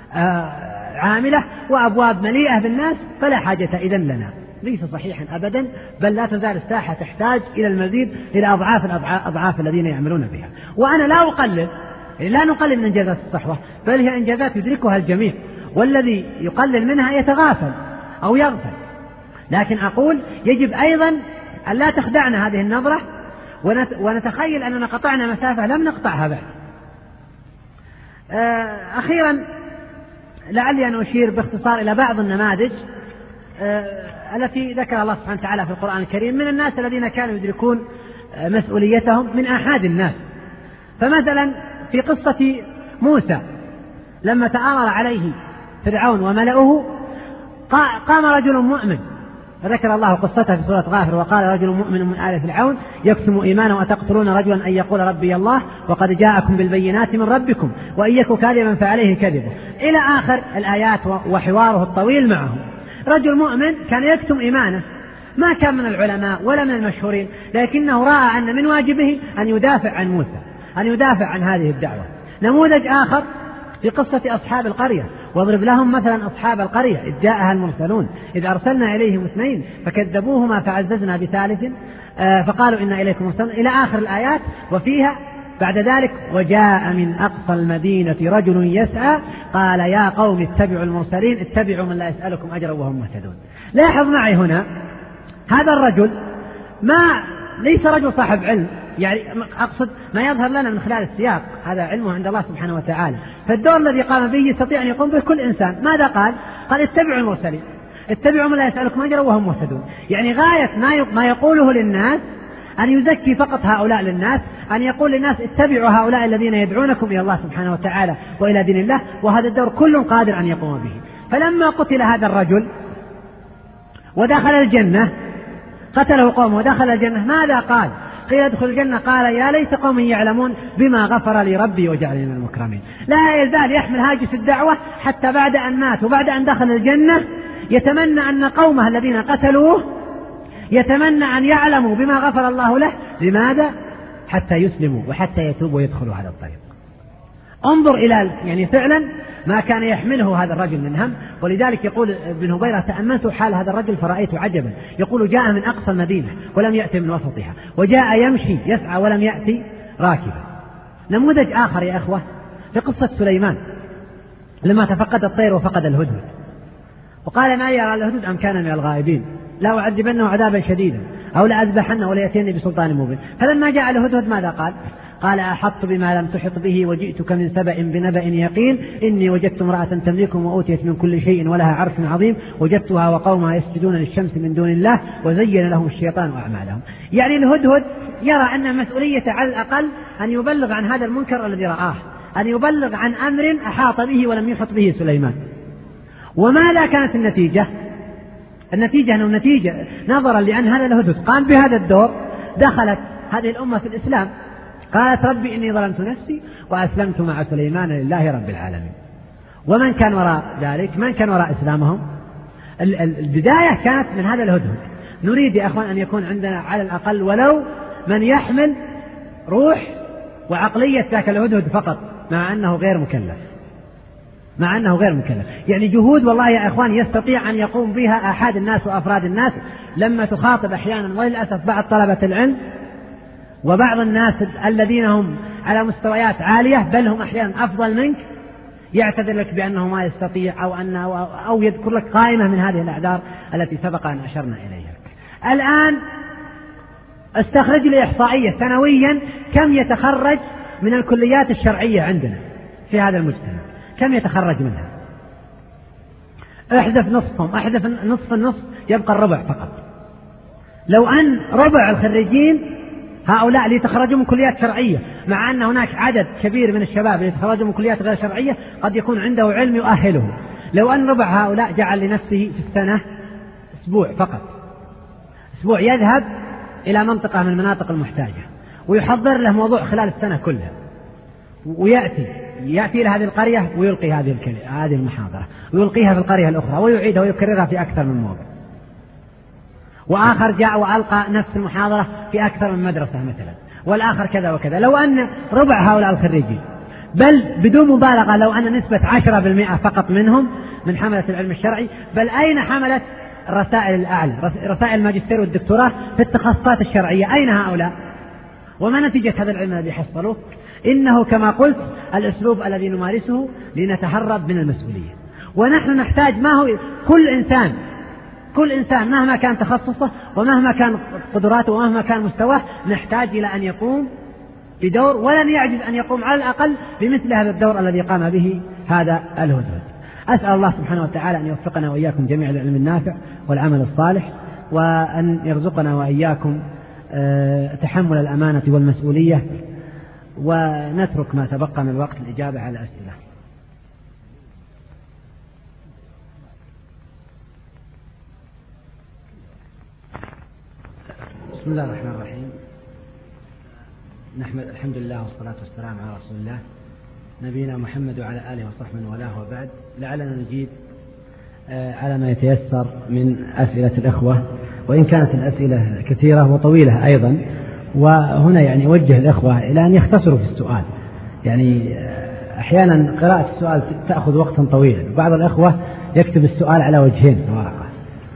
عاملة، وأبواب مليئة بالناس، فلا حاجة إذن لنا. ليس صحيحا أبدا، بل لا تزال الساحة تحتاج إلى المزيد، إلى أضعاف الذين يعملون بها. وأنا لا نقلل من إنجازات الصحوة، بل هي إنجازات يدركها الجميع، والذي يقلل منها يتغافل أو يغفل. لكن أقول يجب أيضا أن لا تخدعنا هذه النظرة ونتخيل أننا قطعنا مسافة لم نقطعها بعد. أخيرا لعلي أن أشير باختصار إلى بعض النماذج التي ذكر الله سبحانه وتعالى في القرآن الكريم من الناس الذين كانوا يدركون مسؤوليتهم من آحاد الناس. فمثلا في قصة موسى لما تآمر عليه فرعون وملأه، قام رجل مؤمن، فذكر الله قصته في سورة غافر: وقال رجل مؤمن من آل فرعون يكتم إيمانه أتقتلون رجلا أن يقول ربي الله وقد جاءكم بالبينات من ربكم وإن يك كاذبا فعليه كذبه، إلى آخر الآيات وحواره الطويل معه. رجل مؤمن كان يكتم إيمانه، ما كان من العلماء ولا من المشهورين، لكنه رأى أن من واجبه أن يدافع عن موسى، أن يدافع عن هذه الدعوة. نموذج آخر في قصة أصحاب القرية: واضرب لهم مثلا أصحاب القرية إذ جاءها المرسلون إذ أرسلنا إليهم 2 فكذبوهما فعززنا ب3 فقالوا إنا إليكم مرسلون، إلى آخر الآيات. وفيها بعد ذلك: وجاء من أقصى المدينة رجل يسعى قال يا قوم اتبعوا المرسلين اتبعوا من لا يسألكم أجرا وهم مهتدون. لاحظ معي هنا هذا الرجل ليس رجل صاحب علم، يعني أقصد ما يظهر لنا من خلال السياق هذا علمه عند الله سبحانه وتعالى، فالدور الذي قام به يستطيع أن يقوم به كل إنسان. ماذا قال؟ قال اتبعوا المرسلين اتبعوا من لا يسألكم أجرا وهم مهتدون. يعني غاية ما يقوله للناس أن يزكي فقط هؤلاء للناس، أن يقول للناس اتبعوا هؤلاء الذين يدعونكم إلى الله سبحانه وتعالى وإلى دين الله، وهذا الدور كل قادر أن يقوم به. فلما قتل هذا الرجل ودخل الجنة، قتله قومه ودخل الجنة، ماذا قال؟ قيل ادخل الجنة، قال يا ليت قوم يعلمون بما غفر لي ربي وجعلني من المكرمين. لا يزال يحمل هاجس الدعوة حتى بعد أن مات وبعد أن دخل الجنة يتمنى أن قومه الذين قتلوه يتمنى أن يعلموا بما غفر الله له. لماذا؟ حتى يسلموا وحتى يتوبوا ويدخلوا هذا الطريق. انظر إلى يعني فعلا ما كان يحمله هذا الرجل من هم. ولذلك يقول ابن هبيرة: تأملت حال هذا الرجل فرأيت عجبا، يقول جاء من أقصى المدينة ولم يأتي من وسطها، وجاء يمشي يسعى ولم يأتي راكبا. نموذج آخر يا أخوة في قصة سليمان لما تفقد الطير وفقد الهدهد، وقال ما يرى الهدهد أم كان من الغائبين، لا أعذبنه عذابا شديدا أو لأذبحنه ولا يأتيني بسلطان مبين. فلما جاء الهدهد ماذا قال؟ قال أحطت بما لم تحط به وجئتك من سبأ بنبأ يقين إني وجدت امرأة تملكهم وأوتيت من كل شيء ولها عرش عظيم وجدتها وقومها يسجدون للشمس من دون الله وزين لهم الشيطان أعمالهم. يعني الهدهد يرى أن مسؤولية على الأقل أن يبلغ عن هذا المنكر الذي رآه، أن يبلغ عن أمر أحاط به ولم يحط به سليمان. وماذا كانت النتيجة؟ النتيجة أنه نتيجة نظرا لأن هذا الهدهد قام بهذا الدور، دخلت هذه الأمة في الإسلام. قالت ربي إني ظلمت نفسي وأسلمت مع سليمان لله رب العالمين. ومن كان وراء ذلك؟ من كان وراء إسلامهم؟ البداية كانت من هذا الهدهد. نريد يا أخوان أن يكون عندنا على الأقل ولو من يحمل روح وعقلية ذاك الهدهد فقط، مع أنه غير مكلف. يعني جهود والله يا أخوان يستطيع أن يقوم بها أحد الناس وأفراد الناس، لما تخاطب أحيانا وللأسف بعض طلبة العلم وبعض الناس الذين هم على مستويات عالية بل هم أحيانا أفضل منك، يعتذر لك بأنه ما يستطيع أو يذكر لك قائمة من هذه الأعذار التي سبق أن أشرنا إليها. الآن استخرج لي إحصائية سنويا كم يتخرج من الكليات الشرعية عندنا في هذا المجتمع، كم يتخرج منها؟ احذف نصفهم، احذف نصف النصف، يبقى الربع فقط. لو أن ربع الخريجين هؤلاء اللي يتخرجون من كليات شرعية، مع أن هناك عدد كبير من الشباب اللي يتخرجون من كليات غير شرعية قد يكون عنده علم يؤهله، لو أن ربع هؤلاء جعل لنفسه في السنة أسبوع فقط، أسبوع يذهب إلى منطقة من المناطق المحتاجة ويحضر له موضوع خلال السنة كلها، ويأتي إلى هذه القرية ويلقي هذه المحاضرة ويلقيها في القرية الأخرى ويعيدها ويكررها في أكثر من موضوع، وآخر جاء وألقى نفس المحاضرة في أكثر من مدرسة مثلا، والآخر كذا وكذا. لو أن ربع هؤلاء الخريجين، بل بدون مبالغة لو أن نسبة 10% فقط منهم من حملة العلم الشرعي، بل أين حملت الرسائل الأعلى، رسائل الماجستير والدكتوراه في التخصصات الشرعية، أين هؤلاء؟ وما نتيجة هذا العلم الذي حصلوه؟ إنه كما قلت الأسلوب الذي نمارسه لنتهرب من المسؤولية. ونحن نحتاج، ما هو كل إنسان مهما كان تخصصه ومهما كان قدراته ومهما كان مستواه نحتاج إلى أن يقوم بدور، ولن يعجز أن يقوم على الأقل بمثل هذا الدور الذي قام به هذا الهدهد. أسأل الله سبحانه وتعالى أن يوفقنا وإياكم جميع العلم النافع والعمل الصالح، وأن يرزقنا وإياكم تحمل الأمانة والمسؤولية، ونترك ما تبقى من الوقت الإجابة على أسئلة. بسم الله الرحمن الرحيم. نحمد الحمد لله والصلاة والسلام على رسول الله نبينا محمد وعلى آله وصحبه والاه، وبعد. لعلنا نجيب على ما يتيسر من أسئلة الأخوة، وإن كانت الأسئلة كثيرة وطويلة أيضا، وهنا يعني أوجه الأخوة إلى أن يختصروا في السؤال. يعني أحيانا قراءة السؤال تأخذ وقتا طويلا، بعض الأخوة يكتب السؤال على وجهين في ورقة،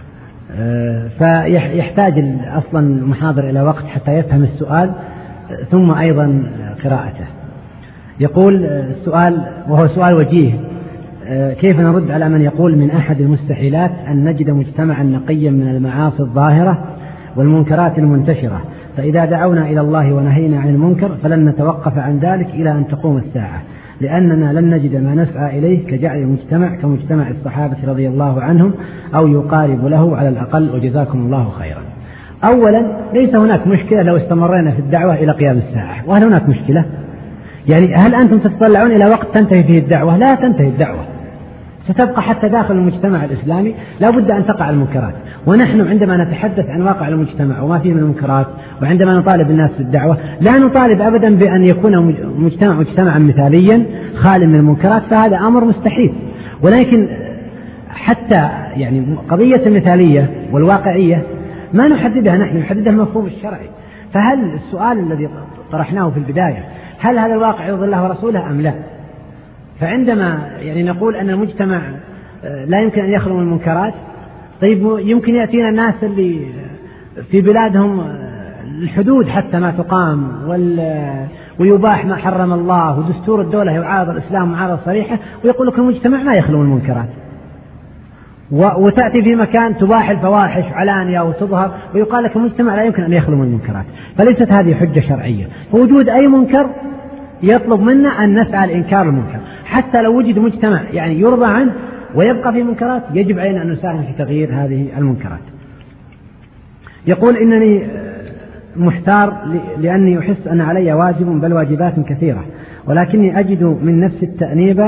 فيحتاج أصلا المحاضر إلى وقت حتى يفهم السؤال ثم أيضا قراءته. يقول السؤال، وهو سؤال وجيه: كيف نرد على من يقول من أحد المستحيلات أن نجد مجتمعا نقيا من المعاصي الظاهرة والمنكرات المنتشرة، فإذا دعونا إلى الله ونهينا عن المنكر فلن نتوقف عن ذلك إلى أن تقوم الساعة، لأننا لن نجد ما نسعى إليه كجعل المجتمع كمجتمع الصحابة رضي الله عنهم أو يقارب له على الأقل، وجزاكم الله خيرا. أولا، ليس هناك مشكلة لو استمرنا في الدعوة إلى قيام الساعة، وهل هناك مشكلة؟ يعني هل أنتم تتطلعون إلى وقت تنتهي فيه الدعوة؟ لا تنتهي الدعوة، ستبقى حتى داخل المجتمع الإسلامي لا بد أن تقع المنكرات. ونحن عندما نتحدث عن واقع المجتمع وما فيه من المنكرات، وعندما نطالب الناس بالدعوة، لا نطالب أبدا بأن يكون مجتمعا مثاليا خال من المنكرات، فهذا أمر مستحيل. ولكن حتى يعني قضية المثالية والواقعية ما نحددها نحن، نحددها المفهوم الشرعي. فهل السؤال الذي طرحناه في البداية، هل هذا الواقع يرضي الله ورسوله أم لا؟ فعندما يعني نقول أن المجتمع لا يمكن أن يخلو من المنكرات، طيب يمكن يأتينا الناس اللي في بلادهم الحدود حتى ما تقام ويباح ما حرم الله، ودستور الدولة يعارض الإسلام معارضة صريحة، ويقول لك المجتمع ما يخلو من المنكرات، وتأتي في مكان تباح الفواحش علانية وتظهر ويقال لك المجتمع لا يمكن أن يخلو من المنكرات. فليست هذه حجة شرعية. وجود أي منكر يطلب منا أن نسعى لإنكار المنكر، حتى لو وجد مجتمع يعني يرضى عنه ويبقى في منكرات، يجب علينا أن نساهم في تغيير هذه المنكرات. يقول: إنني محتار لأني أحس أن علي واجب بل واجبات كثيرة، ولكني أجد من نفس التأنيب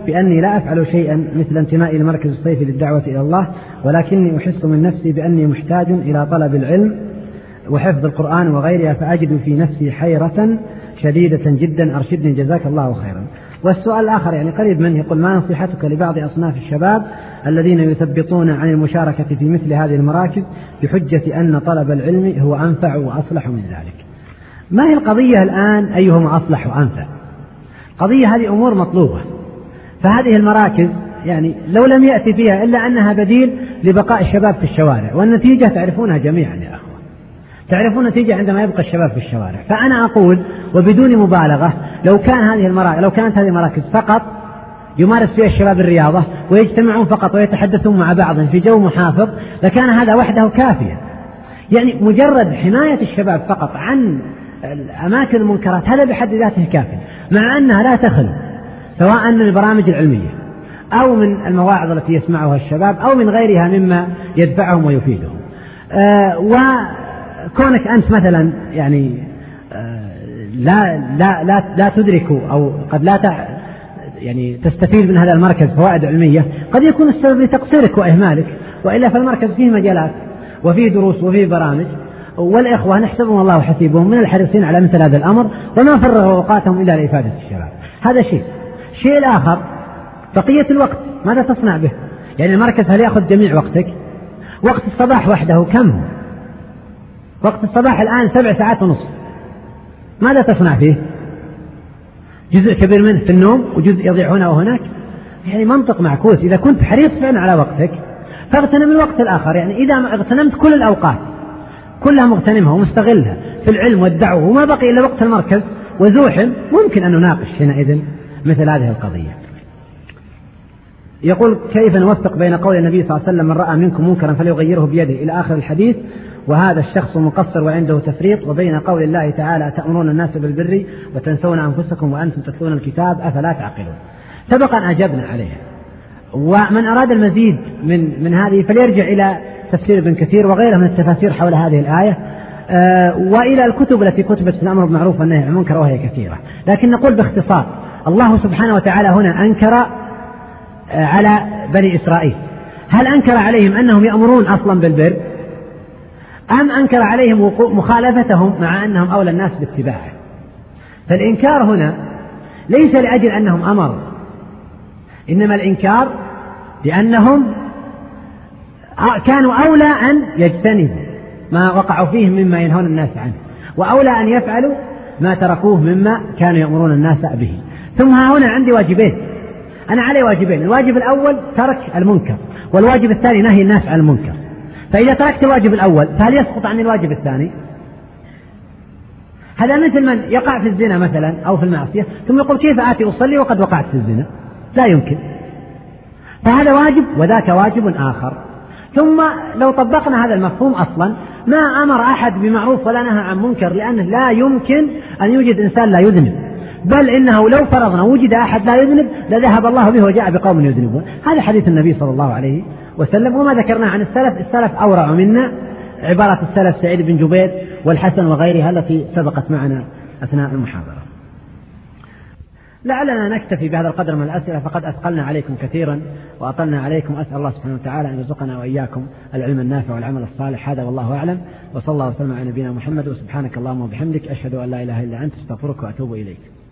بأني لا أفعل شيئا مثل انتمائي لمركز الصيفي للدعوة إلى الله، ولكني أحس من نفسي بأني محتاج إلى طلب العلم وحفظ القرآن وغيرها، فأجد في نفسي حيرة شديدة جدا، أرشدني جزاك الله خيرا. والسؤال الآخر يعني قريب منه، يقول: ما نصيحتك لبعض أصناف الشباب الذين يثبطون عن المشاركة في مثل هذه المراكز بحجة أن طلب العلم هو أنفع وأصلح من ذلك؟ ما هي القضية الآن أيهما أصلح وأنفع؟ قضية هذه أمور مطلوبة، فهذه المراكز يعني لو لم يأتي فيها إلا أنها بديل لبقاء الشباب في الشوارع، والنتيجة تعرفونها جميعا يا أخوة، تعرفون النتيجة عندما يبقى الشباب في الشوارع. فأنا أقول وبدون مبالغة، لو كانت هذه المراكز فقط يمارس فيها الشباب الرياضة ويجتمعون فقط ويتحدثون مع بعض في جو محافظ، لكان هذا وحده كافيا. يعني مجرد حماية الشباب فقط عن أماكن المنكرات هذا بحد ذاته كافي، مع أنها لا تخلو سواء من البرامج العلمية أو من المواعظ التي يسمعها الشباب أو من غيرها مما يدفعهم ويفيدهم. وكونك أنت مثلا يعني لا تدرك أو قد لا يعني تستفيد من هذا المركز فوائد علمية، قد يكون السبب لتقصيرك وإهمالك، وإلا فالمركز فيه مجالات وفيه دروس وفيه برامج، والإخوة نحسبهم الله وحسيبهم من الحريصين على مثل هذا الأمر، وما فرغوا أوقاتهم إلا لإفادة الشباب. هذا شيء الآخر بقية الوقت ماذا تصنع به؟ يعني المركز هل يأخذ جميع وقتك؟ وقت الصباح وحده كم؟ وقت الصباح الآن 7 ساعات ونصف، ماذا تصنع فيه؟ جزء كبير منه في النوم وجزء يضيع هنا وهناك. يعني منطق معكوس. إذا كنت حريص فعلا على وقتك فاغتنم الوقت الآخر. يعني إذا اغتنمت كل الأوقات كلها مغتنمها ومستغلها في العلم والدعوة وما بقي إلا وقت المركز وزوحم، ممكن أن نناقش حينئذ مثل هذه القضية. يقول: كيف نوفق بين قول النبي صلى الله عليه وسلم: من رأى منكم منكرا فليغيره بيده إلى آخر الحديث، وهذا الشخص مقصر وعنده تفريط، وبين قول الله تعالى: تأمرون الناس بالبر وتنسون أنفسكم وأنتم تتلون الكتاب أفلا تعقلون؟ سبق أن أجبنا عليها. ومن أراد المزيد من هذه فليرجع إلى تفسير ابن كثير وغيره من التفاسير حول هذه الآية، وإلى الكتب التي كتبت في الأمر بالمعروف والنهي عن المنكر وهي كثيرة. لكن نقول باختصار: الله سبحانه وتعالى هنا أنكر على بني إسرائيل. هل أنكر عليهم أنهم يأمرون أصلا بالبر، أم أنكر عليهم مخالفتهم مع أنهم أولى الناس باتباعه؟ فالإنكار هنا ليس لأجل أنهم أمروا، إنما الإنكار لأنهم كانوا أولى أن يجتنبوا ما وقعوا فيه مما ينهون الناس عنه، وأولى أن يفعلوا ما تركوه مما كانوا يأمرون الناس به. ثم هنا عندي واجبين، أنا علي واجبين: الواجب الأول ترك المنكر، والواجب الثاني نهي الناس عن المنكر. فإذا تركت الواجب الأول فهل يسقط عن الواجب الثاني؟ هذا مثل من يقع في الزنا مثلا أو في المعصية ثم يقول: كيف آتي أصلي وقد وقعت في الزنا؟ لا يمكن. فهذا واجب وذاك واجب آخر. ثم لو طبقنا هذا المفهوم أصلا ما أمر أحد بمعروف ولا نهى عن منكر، لأنه لا يمكن أن يوجد إنسان لا يذنب، بل إنه لو فرضنا وجد أحد لا يذنب لذهب الله به وجاء بقوم يذنبون. هذا حديث النبي صلى الله عليه وسلم. وما ذكرنا عن السلف أورع منا، عبارة السلف سعيد بن جبير والحسن وغيرها التي سبقت معنا أثناء المحاضرة. لعلنا نكتفي بهذا القدر من الأسئلة، فقد أثقلنا عليكم كثيرا وأطلنا عليكم. أسأل الله سبحانه وتعالى أن يرزقنا وإياكم العلم النافع والعمل الصالح. هذا والله أعلم، وصلى الله وسلم على نبينا محمد، وسبحانك اللهم وبحمدك، أشهد أن لا إله إلا أنت، استغفرك وأتوب إليك.